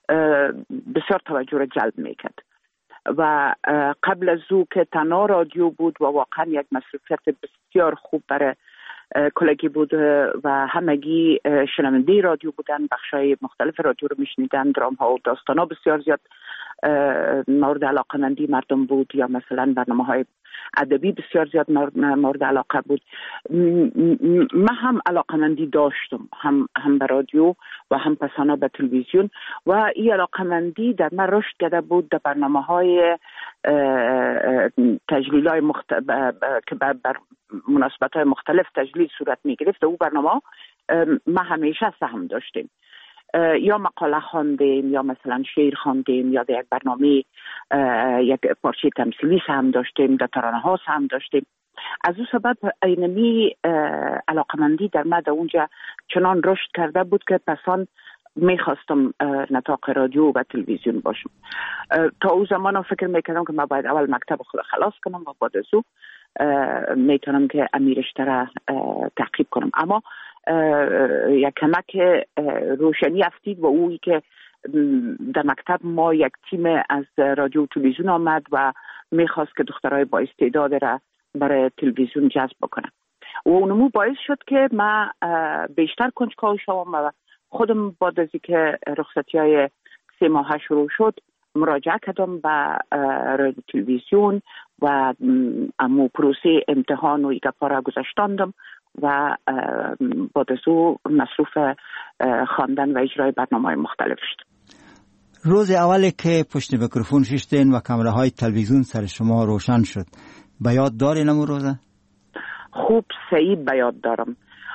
بسیار توجه را جلب میکرد و قبل از او که تنها رادیو بود و واقعا یک مصروفیت بسیار خوب برای کلگی بود و همگی شنونده رادیو بودن، بخشای مختلف رادیو رو میشنیدن، درام ها و داستان ها بسیار زیاد مورد علاقمندی مردم بود، یا مثلا برنامه‌های ادبی بسیار زیاد مورد علاقه بود. من هم علاقمندی داشتم، هم به رادیو و هم پسانا به تلویزیون، و این علاقمندی در من رشد کرده بود در برنامه‌های تجلیل‌های که بر مناسبت‌های مختلف تجلیل صورت می‌گرفت. او برنامه ما همیشه سهم داشتیم، یا مقاله خواندیم، یا مثلا شعر خواندیم، یا در یک برنامه یک پارچه تمثیلی سهم داشتیم، در ترانه ها سهم داشتیم. از اون سبب اینمی علاقمندی در من در اونجا چنان رشد کرده بود که پسان میخواستم نطاق رادیو و تلویزیون باشم. تا او زمان فکر میکردم که من باید اول مکتب خود خلاص کنم و بعد از او میتونم که امیرشته را تعقیب کنم. اما یک کمک روشنی افتید و اویی که در مکتب ما یک تیم از رادیو و تلویزیون آمد و میخواست که دخترای با استعداد را برای تلویزیون جذب بکنم و اونمو باعث شد که من بیشتر کنجکاو شوم و خودم بعد از اینکه رخصتی‌های 3 ماهه شروع شد مراجعه کردم به رادیو تلویزیون و امو پروسه امتحان و ایگپا را گذاشتاندم و بعد از او مصروف خواندن و اجرای برنامه‌های مختلف شد. روز اولی که پشت میکروفون شیشتین و کامره های تلویزیون سر شما روشن شد، به یاد دارین امو روزه؟ خوب صحیح به یاد دارم.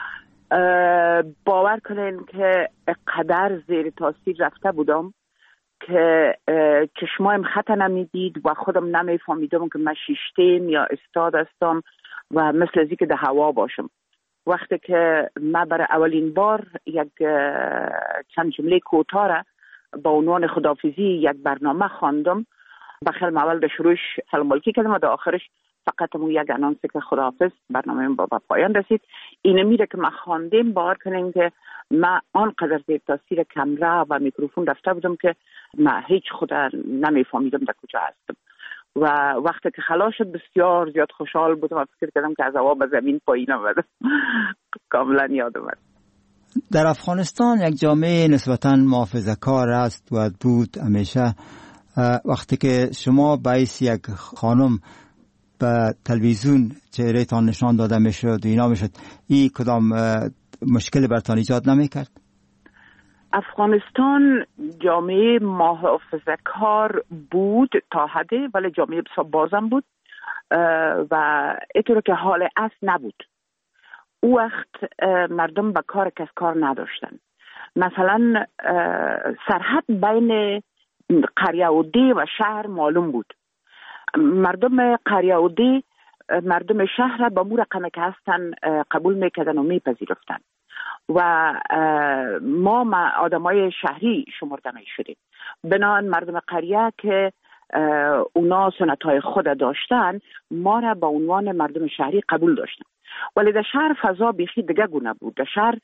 باور کنین که قدر زیر تاثیر رفته بودم که چشمایم خطا نمیدید و خودم نمیفهمیدم که من شیشتیم یا استاد هستم و مثل ازی که در هوا باشم. وقتی که من برای اولین بار یک چند جمله کوتاه را با عنوان خداحافظی یک برنامه خواندم، بخیل اول در شروعش سلام علیکی کردم و در آخرش فقط مو یک انانسی که خداحافظ برنامه با پایان رسید. اینه میره که من خواندیم باور کنیم که من آنقدر زیر تاثیر کامره و میکروفون رفته بودم که من هیچ خود نمیفهمیدم در کجا هستم و وقتی که خلاص شد بسیار زیاد خوشحال بودم و فکر کردم که از هوا به زمین پایین آمدم. کاملا یاد اومد. در افغانستان یک جامعه نسبتاً محافظه‌کار است و بود همیشه. وقتی که شما باعث یک خانم به تلویزیون چهره‌تان نشان داده میشد و اینا میشد، این کدام مشکل برتان ایجاد نمیکرد؟ افغانستان جامعه محافظه‌کار بود تا حدی، ولی جامعه بسیار بازم بود و اینطور که حال اصل نبود. او وقت مردم به کار کس کار نداشتن. مثلا سرحد بین قریه و دی و شهر معلوم بود. مردم قریه و دی مردم شهر را با مو رقمه که هستن قبول میکردن و میپذیرفتن و ما آدمای شهری شمرده میشدیم. بنابراین مردم قریه که اونا سنتهای خود داشتن ما را با عنوان مردم شهری قبول داشتن، ولی در شهر فضا بیخی دیگه گونه بود. در شهر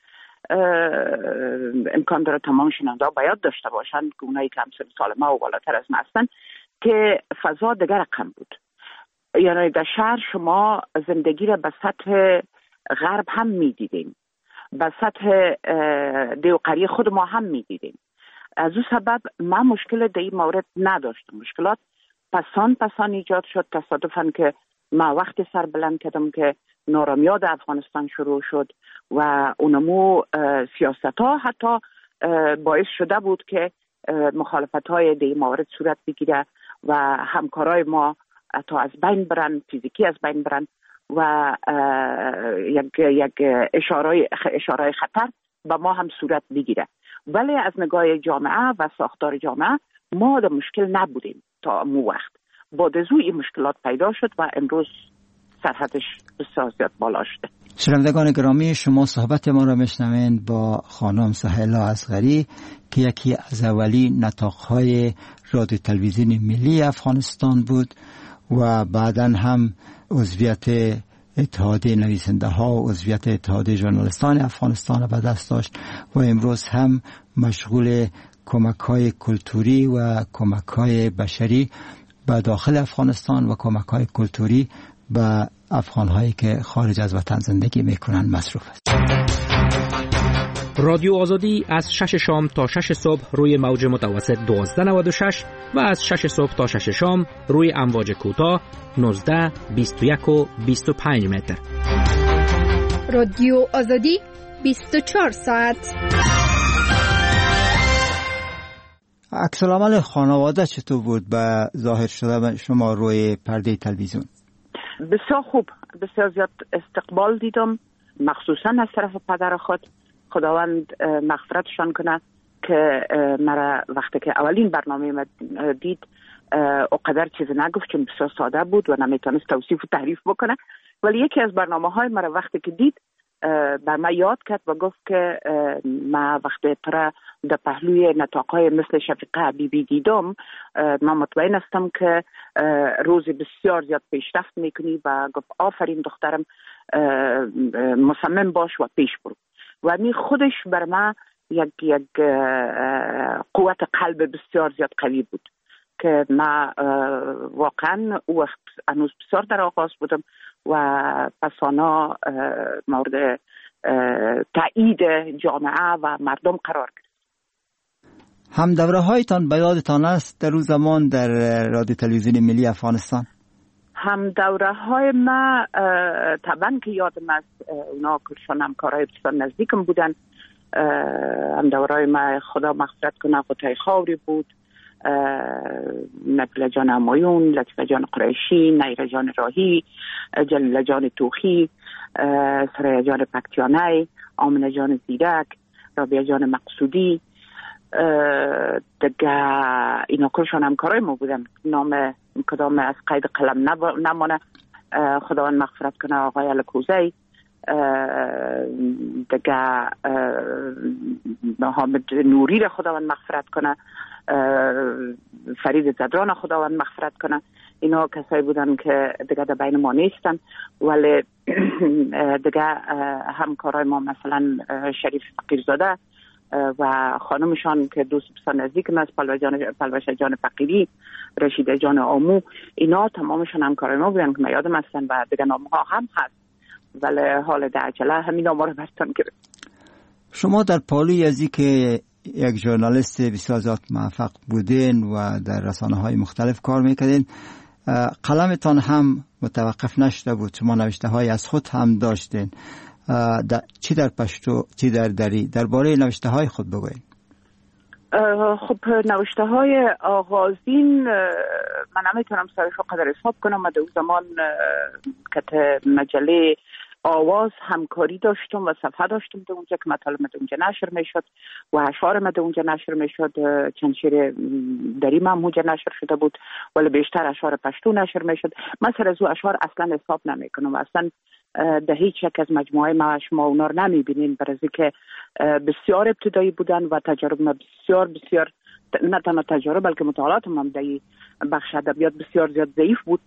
امکان داره تمام شنونده ها باید داشته باشن که اونایی که هم سن سال ما و بالاتر از ما هستن که فضا دیگه رقم بود. یعنی در شهر شما زندگی را به سطح غرب هم میدیدیم، به سطح دیوقری خود ما هم میدیدیم. از اون سبب من مشکل در این مورد نداشتم. مشکلات پسان ایجاد شد تصادفاً که من وقتی سر بلند کردم که نارامیاد افغانستان شروع شد و اونمو سیاست ها حتی باعث شده بود که مخالفت های در این مورد صورت بگیره و همکارای ما حتی از بین برن، فیزیکی از بین برن و یک اشاره خطر به ما هم صورت بگیره. ولی از نگاه جامعه و ساختار جامعه ما در مشکل نبودیم تا مو وقت. بعد از این مشکلات پیدا شد و امروز سرحدش بسیار زیاد بالا شده. شنوندگان گرامی، شما صحبت ما را میشنوید با خانم سهیلا اصغری که یکی از اولی نطاق‌های رادیو تلویزیون ملی افغانستان بود و بعداً هم عضویت اتحادیه نویسنده ها و عضویت اتحادیه ژورنالیستان افغانستان را به دست داشت و امروز هم مشغول کمک‌های کلتوری و کمک‌های بشری به داخل افغانستان و کمک‌های کلتوری به افغان‌هایی که خارج از وطن زندگی می‌کنند مصروف است. رادیو آزادی از 6 شام تا 6 صبح روی موج متوسط 1296 و از 6 صبح تا 6 شام روی امواج کوتاه 19 21 و 25 متر. رادیو آزادی 24 ساعت. عکس العمل خانواده چطور بود به ظاهر شده شما روی پرده تلویزیون؟ بسیار خوب، بسیار زیاد استقبال دیدم، مخصوصا از طرف پدر خود. خداوند مغفرتشان کنه که مرا وقتی که اولین برنامه ما دید اقدر چیز نگفت، چون بسیار ساده بود و نمیتونست توصیف و تعریف بکنه، ولی یکی از برنامه های مرا وقتی که دید بر من یاد کرد و گفت که ما وقتی ترا در پهلوی نطاقهای مثل شفیقه حبیبی دیدم، من مطمئن هستم که روز بسیار زیاد پیشرفت میکنی و گفت آفرین دخترم، مصمم باش و پیش برو. و می خودش بر من یک قوت قلب بسیار زیاد قوی بود که ما واقعا او وقت هنوز بسیار در آغاز بودم و پسانا مورد تایید جامعه و مردم قرار گرفت. هم دوره هایتان به یادتان است در روز زمان در رادیو تلویزیون ملی افغانستان؟ هم دوره های ما طبعا که یادم است، اونا کلشان همکارای بسیار نزدیکم بودن. هم دوره های ما خدا مغفرت کنه قطعه خاوری بود، نبیل جان همایون، لطفه جان قریشی، نیره جان راهی، جلیل جان توخی، سریا جان پکتیانه، آمنه جان زیرک، رابعه جان مقصودی، دیگه اینا کلشان همکارای ما بودن. نام کدام از قید قلم نمانه، خداوند مغفرت کنه آقای الکوزی، دیگه حامد نوری را خداوند مغفرت کنه، فرید زدران خداوند مغفرت کنه. اینا کسایی بودن که دیگه در بین ما نیستن، ولی دیگه همکارای ما مثلا شریف فقیرزاده و خانمشان که دوست بسیار نزدیکم است، پلوشه جان فقیری، رشیده جان آمو، اینا تمامشان همکارای ما بودن که من یادم هستن و دیگه نامها هم هست، ولی حال در عجله همین نامها رو برتان گرفت. شما در پالوی ازی که یک ژورنالیست بسیار زیاد موفق بودین و در رسانه‌های مختلف کار میکردین، قلمتان هم متوقف نشده بود، شما نوشته‌های از خود هم داشتین، چی در پشتو چی در دری، درباره نوشته‌های خود بگوین. خب نوشته‌های آغازین من نمیتونم سرشو قدر حساب کنم. من در اون زمان که مجله آواز همکاری داشتم و صفحه داشتم در اونجا که مطالب در اونجا نشر میشد و اشعار من در اونجا نشر میشد. چند شعر دری من اونجا نشر شده بود، ولی بیشتر اشعار پشتو نشر میشد. من سر از او اشعار اصلا حساب نمیکنم، اصلا در هیچ یک از مجموعه ما شما اونا رو نمیبینین، برای که بسیار ابتدایی بودن و تجارب ما بسیار نه تنها تجارب بلکه مطالعات هم در بخش ادبیات بسیار زیاد ضعیف بود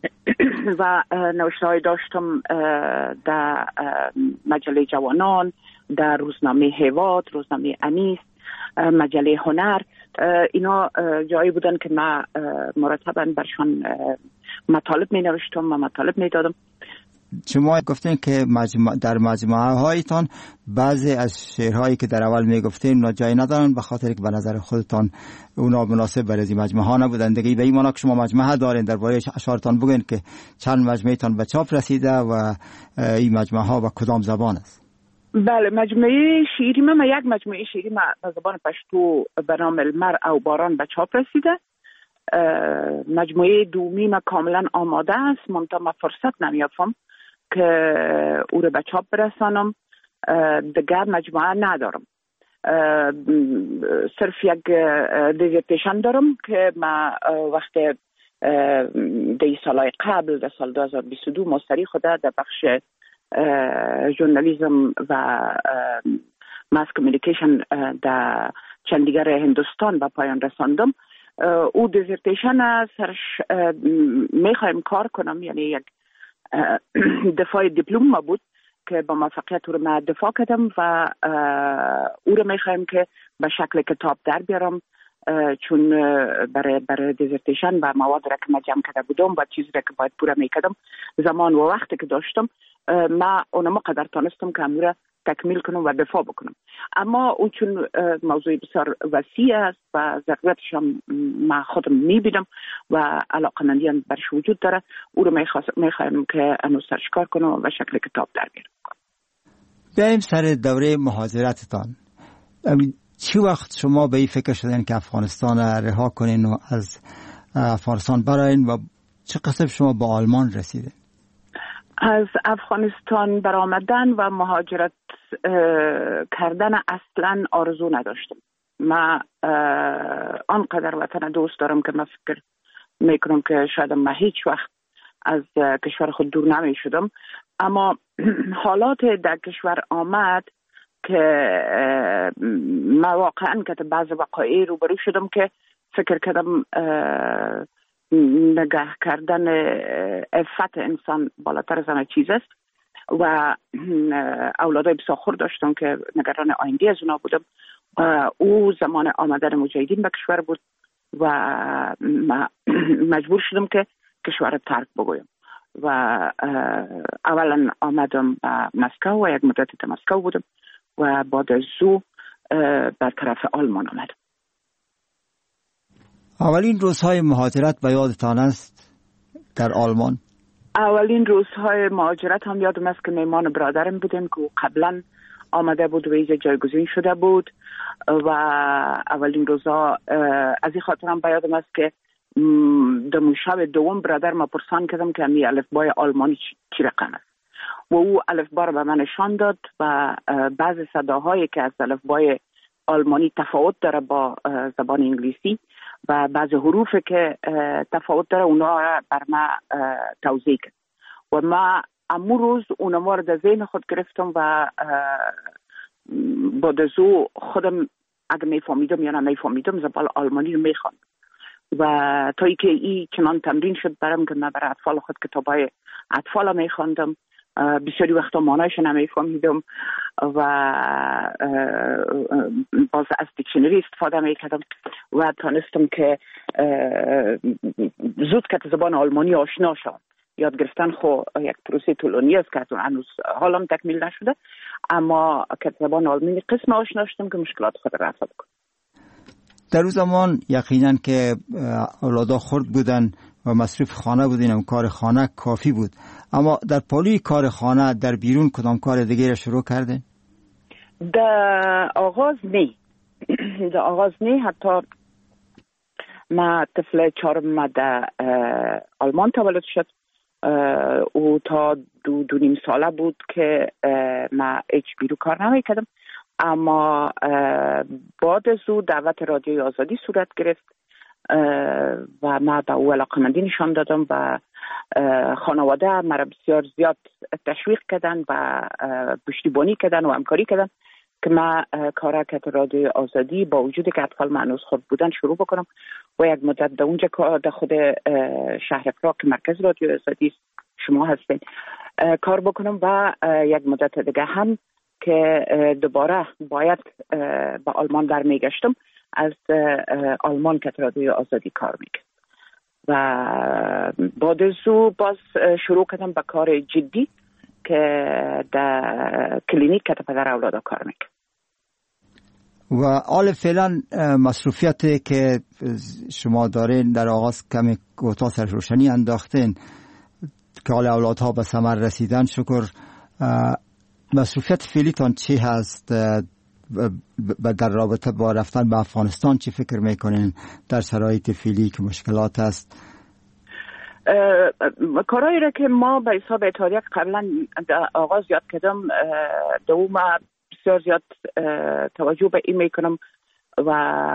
و نوشته‌های داشتم در مجله جوانان، در روزنامه هیواد، روزنامه انیس، مجله هنر. اینا جایی بودن که من مرتباً برشان مطالب می نوشتم و مطالب می دادم. شما گفتین که در مجموعه هایتان بعضی از شعرهایی که در اول میگفتین اونا جای ندارن به خاطر که به نظر خودتان اونا مناسب برای این مجموعه ها نبودن. دیگه به این معنی که شما مجموعه دارین، درباره اشعارتان بگین که چند مجموعه تان به چاپ رسیده و این مجموعه ها به کدام زبان است؟ بله، مجموعه شعری من یک مجموعه شعری به زبان پشتو به نام المرء او باران به چاپ رسیده. مجموعه دومی من کاملا آماده است، منتها من فرصت نمیافم که او رو به چاپ برسانم. دیگر مجموعه ندارم، صرف یک دیزرتیشن دارم که ما وقت دی سالهای قبل در سال 2022 مستری خدا در بخش ژورنالیسم و ماس کمیونیکیشن در چندیگر هندوستان به پایان رساندم. او دیزرتیشن سرش میخوایم کار کنم، یعنی یک دفاع دیپلم ما بود که با موفقیت او رو من دفاع کردم و او رو میخوایم که به شکل کتاب در بیارم، چون برای دیزرتیشن و مواد را که من جمع کرده بودم و چیزی را که باید پورا میکردم زمان و وقتی که داشتم، من اونم قدر تانستم که امور تکمیل کنم و دفاع بکنم. اما اون چون موضوع بسیار وسیع است و ضرورتش هم من خودم میبینم و علاقمندی هم برش وجود داره، او رو میخوایم که انو سرش کار کنم و شکل کتاب در بیارم. بیاییم سر دوره مهاجرتتان. چی وقت شما به این فکر شدین که افغانستان رها کنین و از افغانستان براین و چه قصد شما با آلمان رسیدین؟ از افغانستان برآمدن و مهاجرت کردن اصلا آرزو نداشتم. من آنقدر وطن دوست دارم که من فکر میکنم که شاید من هیچ وقت از کشور خود دور نمی شدم. اما حالات در کشور آمد که من واقعا که بعض وقایع روبرو شدم که فکر کردم نگاه کردن عفت انسان بالاتر از همه چیز است و اولادای بسیار خور داشتم که نگران آینده از اونا بودم. او زمان آمدن مجاهدین به کشور بود و مجبور شدم که کشور ترک بگویم و اولا آمدم به مسکو و یک مدت در مسکو بودم و بعد از او به طرف آلمان آمدم. اولین روزهای مهاجرت به یادتان است در آلمان؟ اولین روزهای مهاجرت هم یادم است که میمان برادرم بودیم که قبلا آمده بود و اینجا جایگزین شده بود و اولین روزها از این خاطر هم به یادم است که در شب دوم برادر ما پرسان کردم که می الفبای آلمانی چی رقم است و او الفبا رو به من نشان داد و بعض صداهایی که از الفبای آلمانی تفاوت داره با زبان انگلیسی و بعض حروف که تفاوت داره اونا را بر ما توضیح کرد و ما امو روز اونا رو در ذهن خود گرفتم و بعد از او خودم اگه میفهمیدم یا نمیفهمیدم زبان آلمانی رو میخواندم و تا ای که ای چنان تمرین شد برام که من برای اطفال خود کتابای اطفال میخواندم. بسیاری وقتا معنایش نمیفهمیدم و باز از دیکشنری استفاده میکردم و تانستم که زود که زبان آلمانی آشنا شدم. یاد گرفتن خو یک پروسه طولانی است که هنوز حالم تکمیل نشده، اما که زبان آلمانی قسم آشنا شدم که مشکلات خود رفع بکنم. در اون زمان یقینا که اولادا خرد بودن و مصروف خانه بودین و کار خانه کافی بود، اما در پالی کار خانه در بیرون کدام کار دیگه را شروع کردین؟ در آغاز نه حتی ما طفل چهارم در آلمان تولد شد او تا دو نیم ساله بود که ما هیچ بیرون کار نمیکردم، اما بعد از او دعوت رادیوی آزادی صورت گرفت و من به او علاقمندی نشان دادم و خانواده مرا بسیار زیاد تشویق کردن و پشتیبانی کردن و همکاری کردن که من کارکت رادیوی آزادی با وجودی که اطفال معنوس خود بودن شروع بکنم و یک مدت در اونجا در خود شهر پراگ که مرکز رادیوی آزادی شما هستین کار بکنم و یک مدت دیگه هم که دوباره باید به آلمان برمیگشتم از آلمان که رادیوی آزادی کار میکرد و بعد از او باز شروع کردم به کار جدی که در کلینیک که پدر اولادا کار میکرد. و حال فعلا مصروفیتی که شما دارین در آغاز کمی کوتاه سر روشنی انداختین که حال اولادها به ثمر رسیدن، شکر. مصروفیت فعلیتان چی هست در رابطه با رفتن به افغانستان؟ چی فکر میکنین در شرایط فعلی که مشکلات است؟ کارهایی را که ما به حساب اتحادیه قبلا آغاز یاد کردم دوم بسیار زیاد توجه به این میکنم و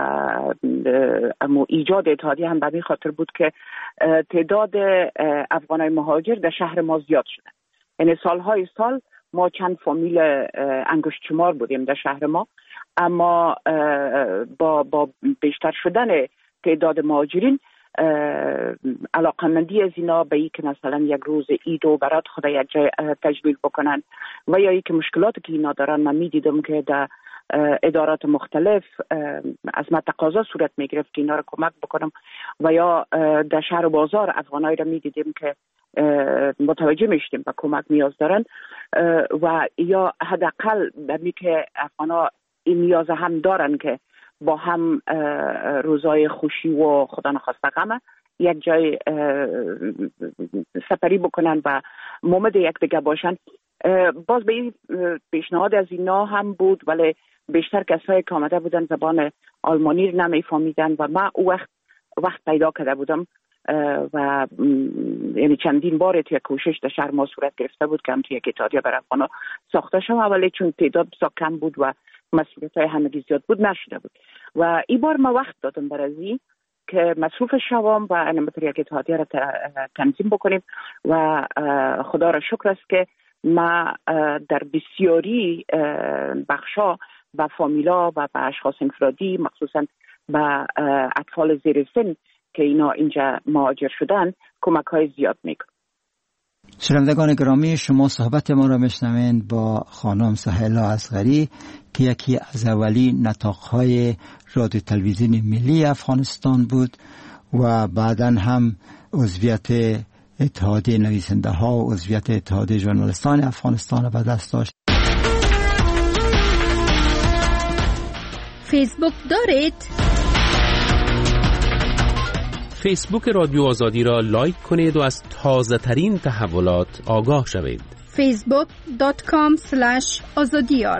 اما ایجاد اتحادیه هم به این خاطر بود که تعداد افغانای مهاجر در شهر ما زیاد شده. یعنی سالهای سال ما چند فامیل انگشت شمار بودیم در شهر ما، اما با بیشتر شدن تعداد مهاجرین علاقمندی از اینا به این که مثلا یک روز عید و برات خدا یک جای تجمیل بکنن و یا ای که مشکلاتی که اینا دارن من میدیدم که در ادارات مختلف از من تقاضا صورت میگرفت که اینا رو کمک بکنم و یا در شهر و بازار افغانایی رو میدیدیم که متوجه میشیم و کمک نیاز دارن و یا حداقل بمی که افغانا این نیاز هم دارن که با هم روزای خوشی و خدا نخواسته غم یک جای سپری بکنن و مومد یک دیگه باشن. باز به این پیشنهاد از اینا هم بود، ولی بیشتر کسایی که آمده بودن زبان آلمانی رو نمیفهمیدن و من او وقت پیدا کرده بودم و یعنی چندین بار توی کوشش در شهر ما صورت گرفته بود که هم توی یک اتحادیه برای افغانا ساخته شد، ولی چون تعداد بسیار کم بود و مسئولیت‌های همگی زیاد بود نشده بود و این بار ما وقت دادم برای که مصروف شوام و انمتر یک اتحادیه را تنظیم بکنیم و خدا را شکر است که ما در بسیاری بخشا با فامیلا و با اشخاص انفرادی مخصوصا با اطفال زیر سن که اینا اینجا مهاجر شدن کمک های زیاد میکنن. شنوندگان گرامی، شما صحبت ما را میشنوید با خانم سهیلا اصغری که یکی از اولی نطاق‌های رادیو تلویزیون ملی افغانستان بود و بعداً هم عضویت اتحادیه نویسنده ها و عضویت اتحادیه ژورنالیستان افغانستان را به دست داشت. فیسبوک دارید؟ فیسبوک رادیو آزادی را لایک کنید و از تازه ترین تحولات آگاه شوید. facebook.com/azadiyar.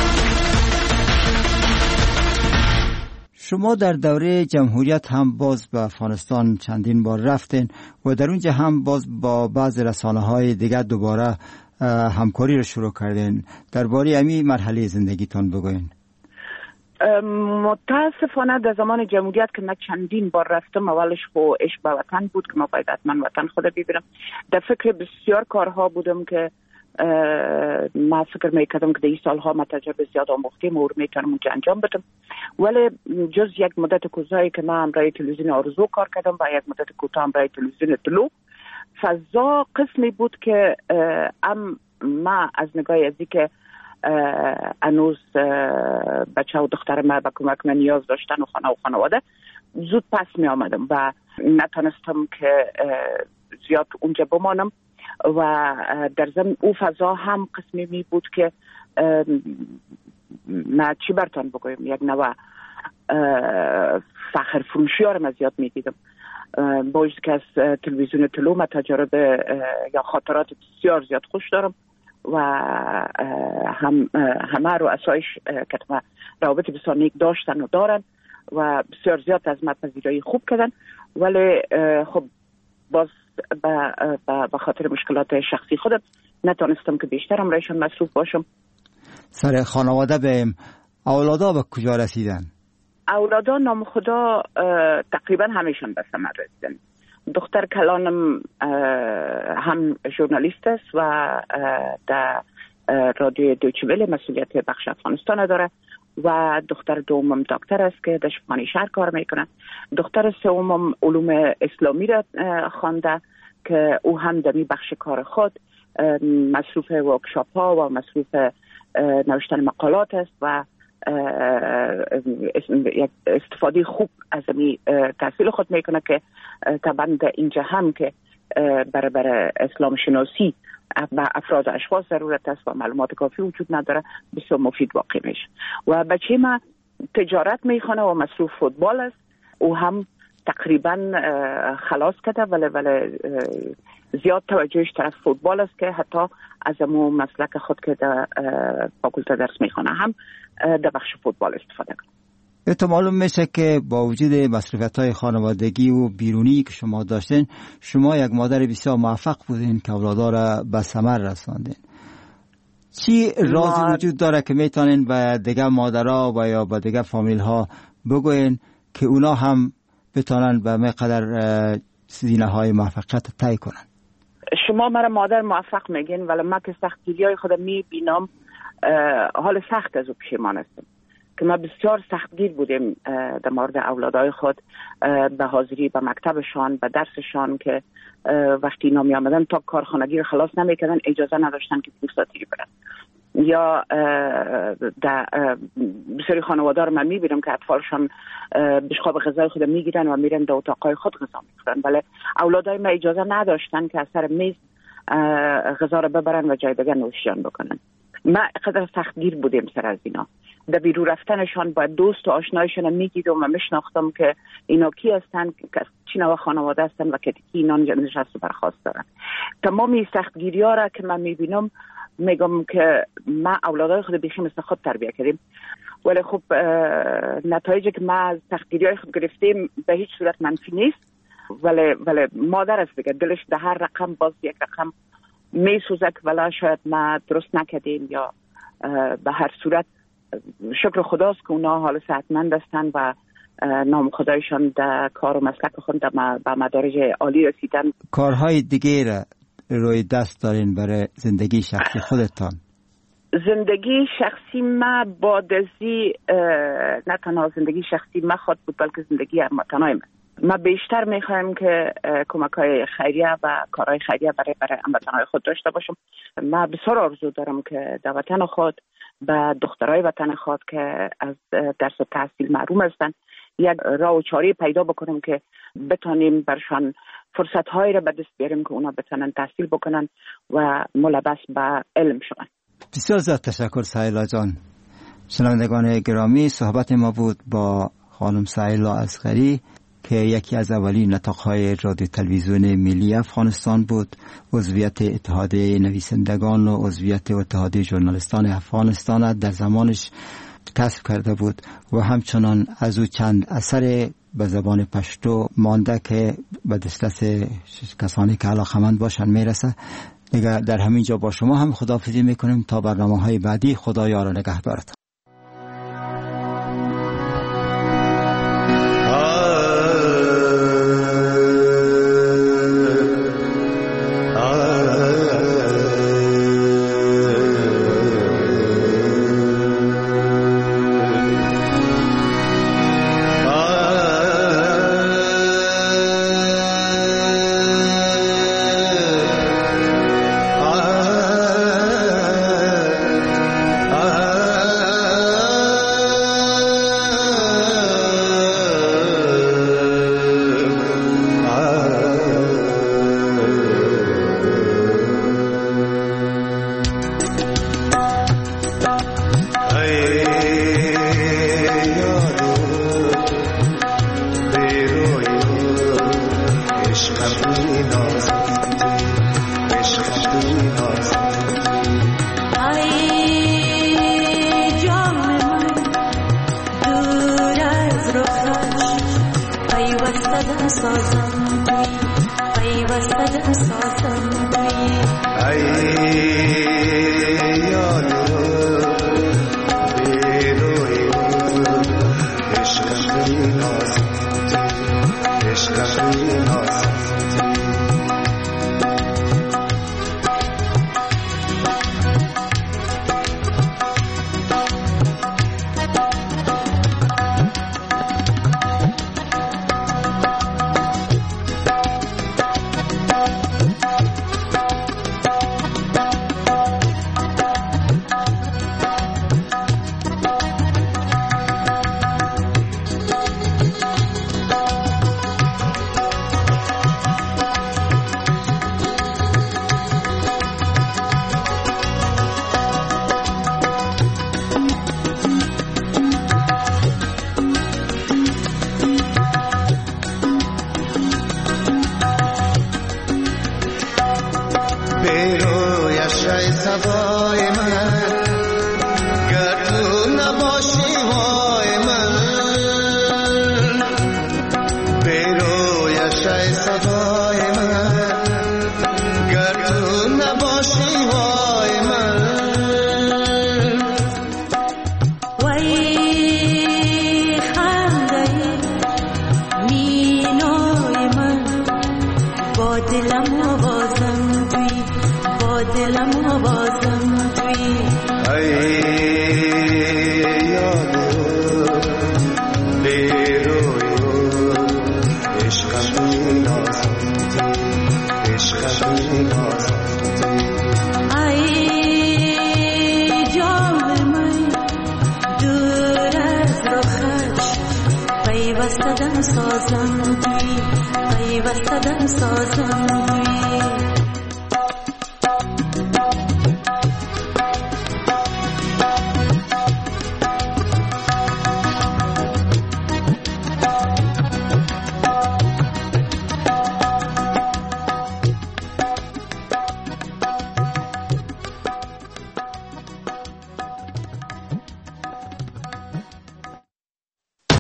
شما در دوره جمهوریت هم باز به افغانستان چندین بار رفتین و در اونجا هم باز با بعض رسانه‌های دیگر دوباره همکاری رو شروع کردین. درباره همین مرحله زندگیتان بگوین. متاسفانه در زمان جمهوریت که من چندین بار رفتم، اولش خو عشق به وطن بود که ما باید حتما وطن خود ببینم. در فکر بسیار کارها بودم که ما فکر میکردم که در این سالها ما تجربه زیاد آموختیم و میتونم اونجا انجام بدم، ولی جز یک مدت کوتاهی که من همراه تلویزیون آرزو کار کردم و یک مدت کوتاه همراه تلویزیون طلوع، فضا قسمی بود که ما از نگاه ازی که هنوز بچه و دختر ما به کمک من نیاز داشتن و خانه و خانواده زود پس می آمدم و نتونستم که زیاد اونجا بمانم و در ضمن او فضا هم قسمی می بود که ما چی برتان بگویم یک نوع فخر فروشی ها رو من زیاد می دیدم. با وجود که از تلویزیون طلوع من تجربه یا خاطرات بسیار زیاد خوش دارم و همه رو اسایش که روابط بسیار نیک داشتن و دارن و بسیار زیاد از من پذیرایی خوب کردن، ولی خب باز به خاطر مشکلات شخصی خودم نتونستم که بیشتر همراهشان مصروف باشم. سر خانواده بهم اولادا به کجا رسیدن؟ اولادا نام خدا تقریبا همیشون به ثمر رسیدن. دختر کلانم هم ژورنالیست است و در رادیو دویچه وله مسئولیت بخش افغانستان داره و دختر دومم دکتر است که در شفاخانه شهر کار میکنه. دختر سومم علوم اسلامی را خوانده که او هم در بخش کار خود مصروف ورکشاپ ها و مصروف نوشتن مقالات است و استفاده خوب از می تحصیل خود میکنه که طبعا در اینجا هم که برای اسلام شناسی و افراد و اشخاص ضرورت است و معلومات کافی وجود نداره، بسیار مفید واقع میشه. و بچه ما تجارت میخونه و مصروف فوتبال است، او هم تقریبا خلاص کرده ولی زیاد توجهش طرف فوتبال است که حتی از امو مسلک خود که در فاکولته درس میخونه هم در بخش فوتبال استفاده کنه. تو معلوم میشه که با وجود مصروفیت‌های خانوادگی و بیرونی که شما داشتین، شما یک مادر بسیار موفق بودین که اولادا را به ثمر رساندین. چی رازی وجود داره که میتونین به دیگه مادرها و یا به دیگه فامیل ها بگوین که اونا هم بتونن به مقدار زینه های موفقیت طی کنن؟ شما مرا مادر موفق میگین، ولی من که سختگیری های خودم میبینم حال سخت از او پشیمان هستم که ما بسیار سختگیر بودیم در مورد اولادای خود به حاضری به مکتبشان، به درسشان که وقتی اینا می آمدن تا کارخانگی رو خلاص نمیکردن اجازه نداشتن که پوستاتی برن یا بسیاری خانواده رو من میبینم که اطفالشان بشقاب غذای خود میگیرن و میرن در اتاقای خود غذا میخورن، ولی اولادای ما اجازه نداشتن که از سر میز غذا رو ببرن و جای دیگه نوشیدن بکنن. ما قدر سختگیر بودیم سر از اینا. در بیرو رفتنشان با دوست و آشنایشان میگیدم و میشناختم که اینا کی هستن، چی نوع خانواده هستن و که اینا نشست و برخواست دارن. تمام این سختگیری ها را که من میبینم میگم که ما اولادای خود بیخی مثل خود تربیه کردیم، ولی خب نتایجی که ما از سختگیری های خود گرفتیم به هیچ صورت منفی نیست، ولی مادر است دیگه، دلش در هر رقم باز یک رقم میسوزه که ولی شاید ما درست نکردیم، یا به هر صورت شکر خداست که اونا حال صحتمند هستن و نام خدایشان در کار و مسلک خود به مدارج عالی رسیدن. کارهای دیگه را روی دست دارین برای زندگی شخصی خودتان؟ زندگی شخصی ما بادزی نه تنها زندگی شخصی ما خود بود بلکه زندگی هموطنای ما بیشتر میخوایم که کمک‌های خیریه و کارهای خیریه برای هموطنای خود داشته باشم. ما بسیار آرزو دارم که در وطن خود به دخترای وطن خود که از درس و تحصیل محروم هستند یک راه و چاره پیدا بکنم که بتانیم برشان فرصت‌هایی را به دست بیاریم که اونا بتونن تحصیل بکنن و ملبس به علم شون. بسیار زیاد تشکر سهیلا جان. شنوندگان گرامی، صحبت ما بود با خانم سهیلا اصغری که یکی از اولین نطاق‌های رادیو تلویزیون ملی افغانستان بود، عضویت اتحاد نویسندگان و عضویت اتحاد ژورنالیستان افغانستان در زمانش کسب کرده بود و همچنان از او چند اثر به زبان پشتو مانده که به دسترس کسانی که علاقه‌مند باشن میرسه. دیگه در همین جا با شما هم خداحافظی میکنیم تا برنامه‌های بعدی. خدا یار و نگهدارتان. پیوستدم سازم دوی پیوستدم سازم دوی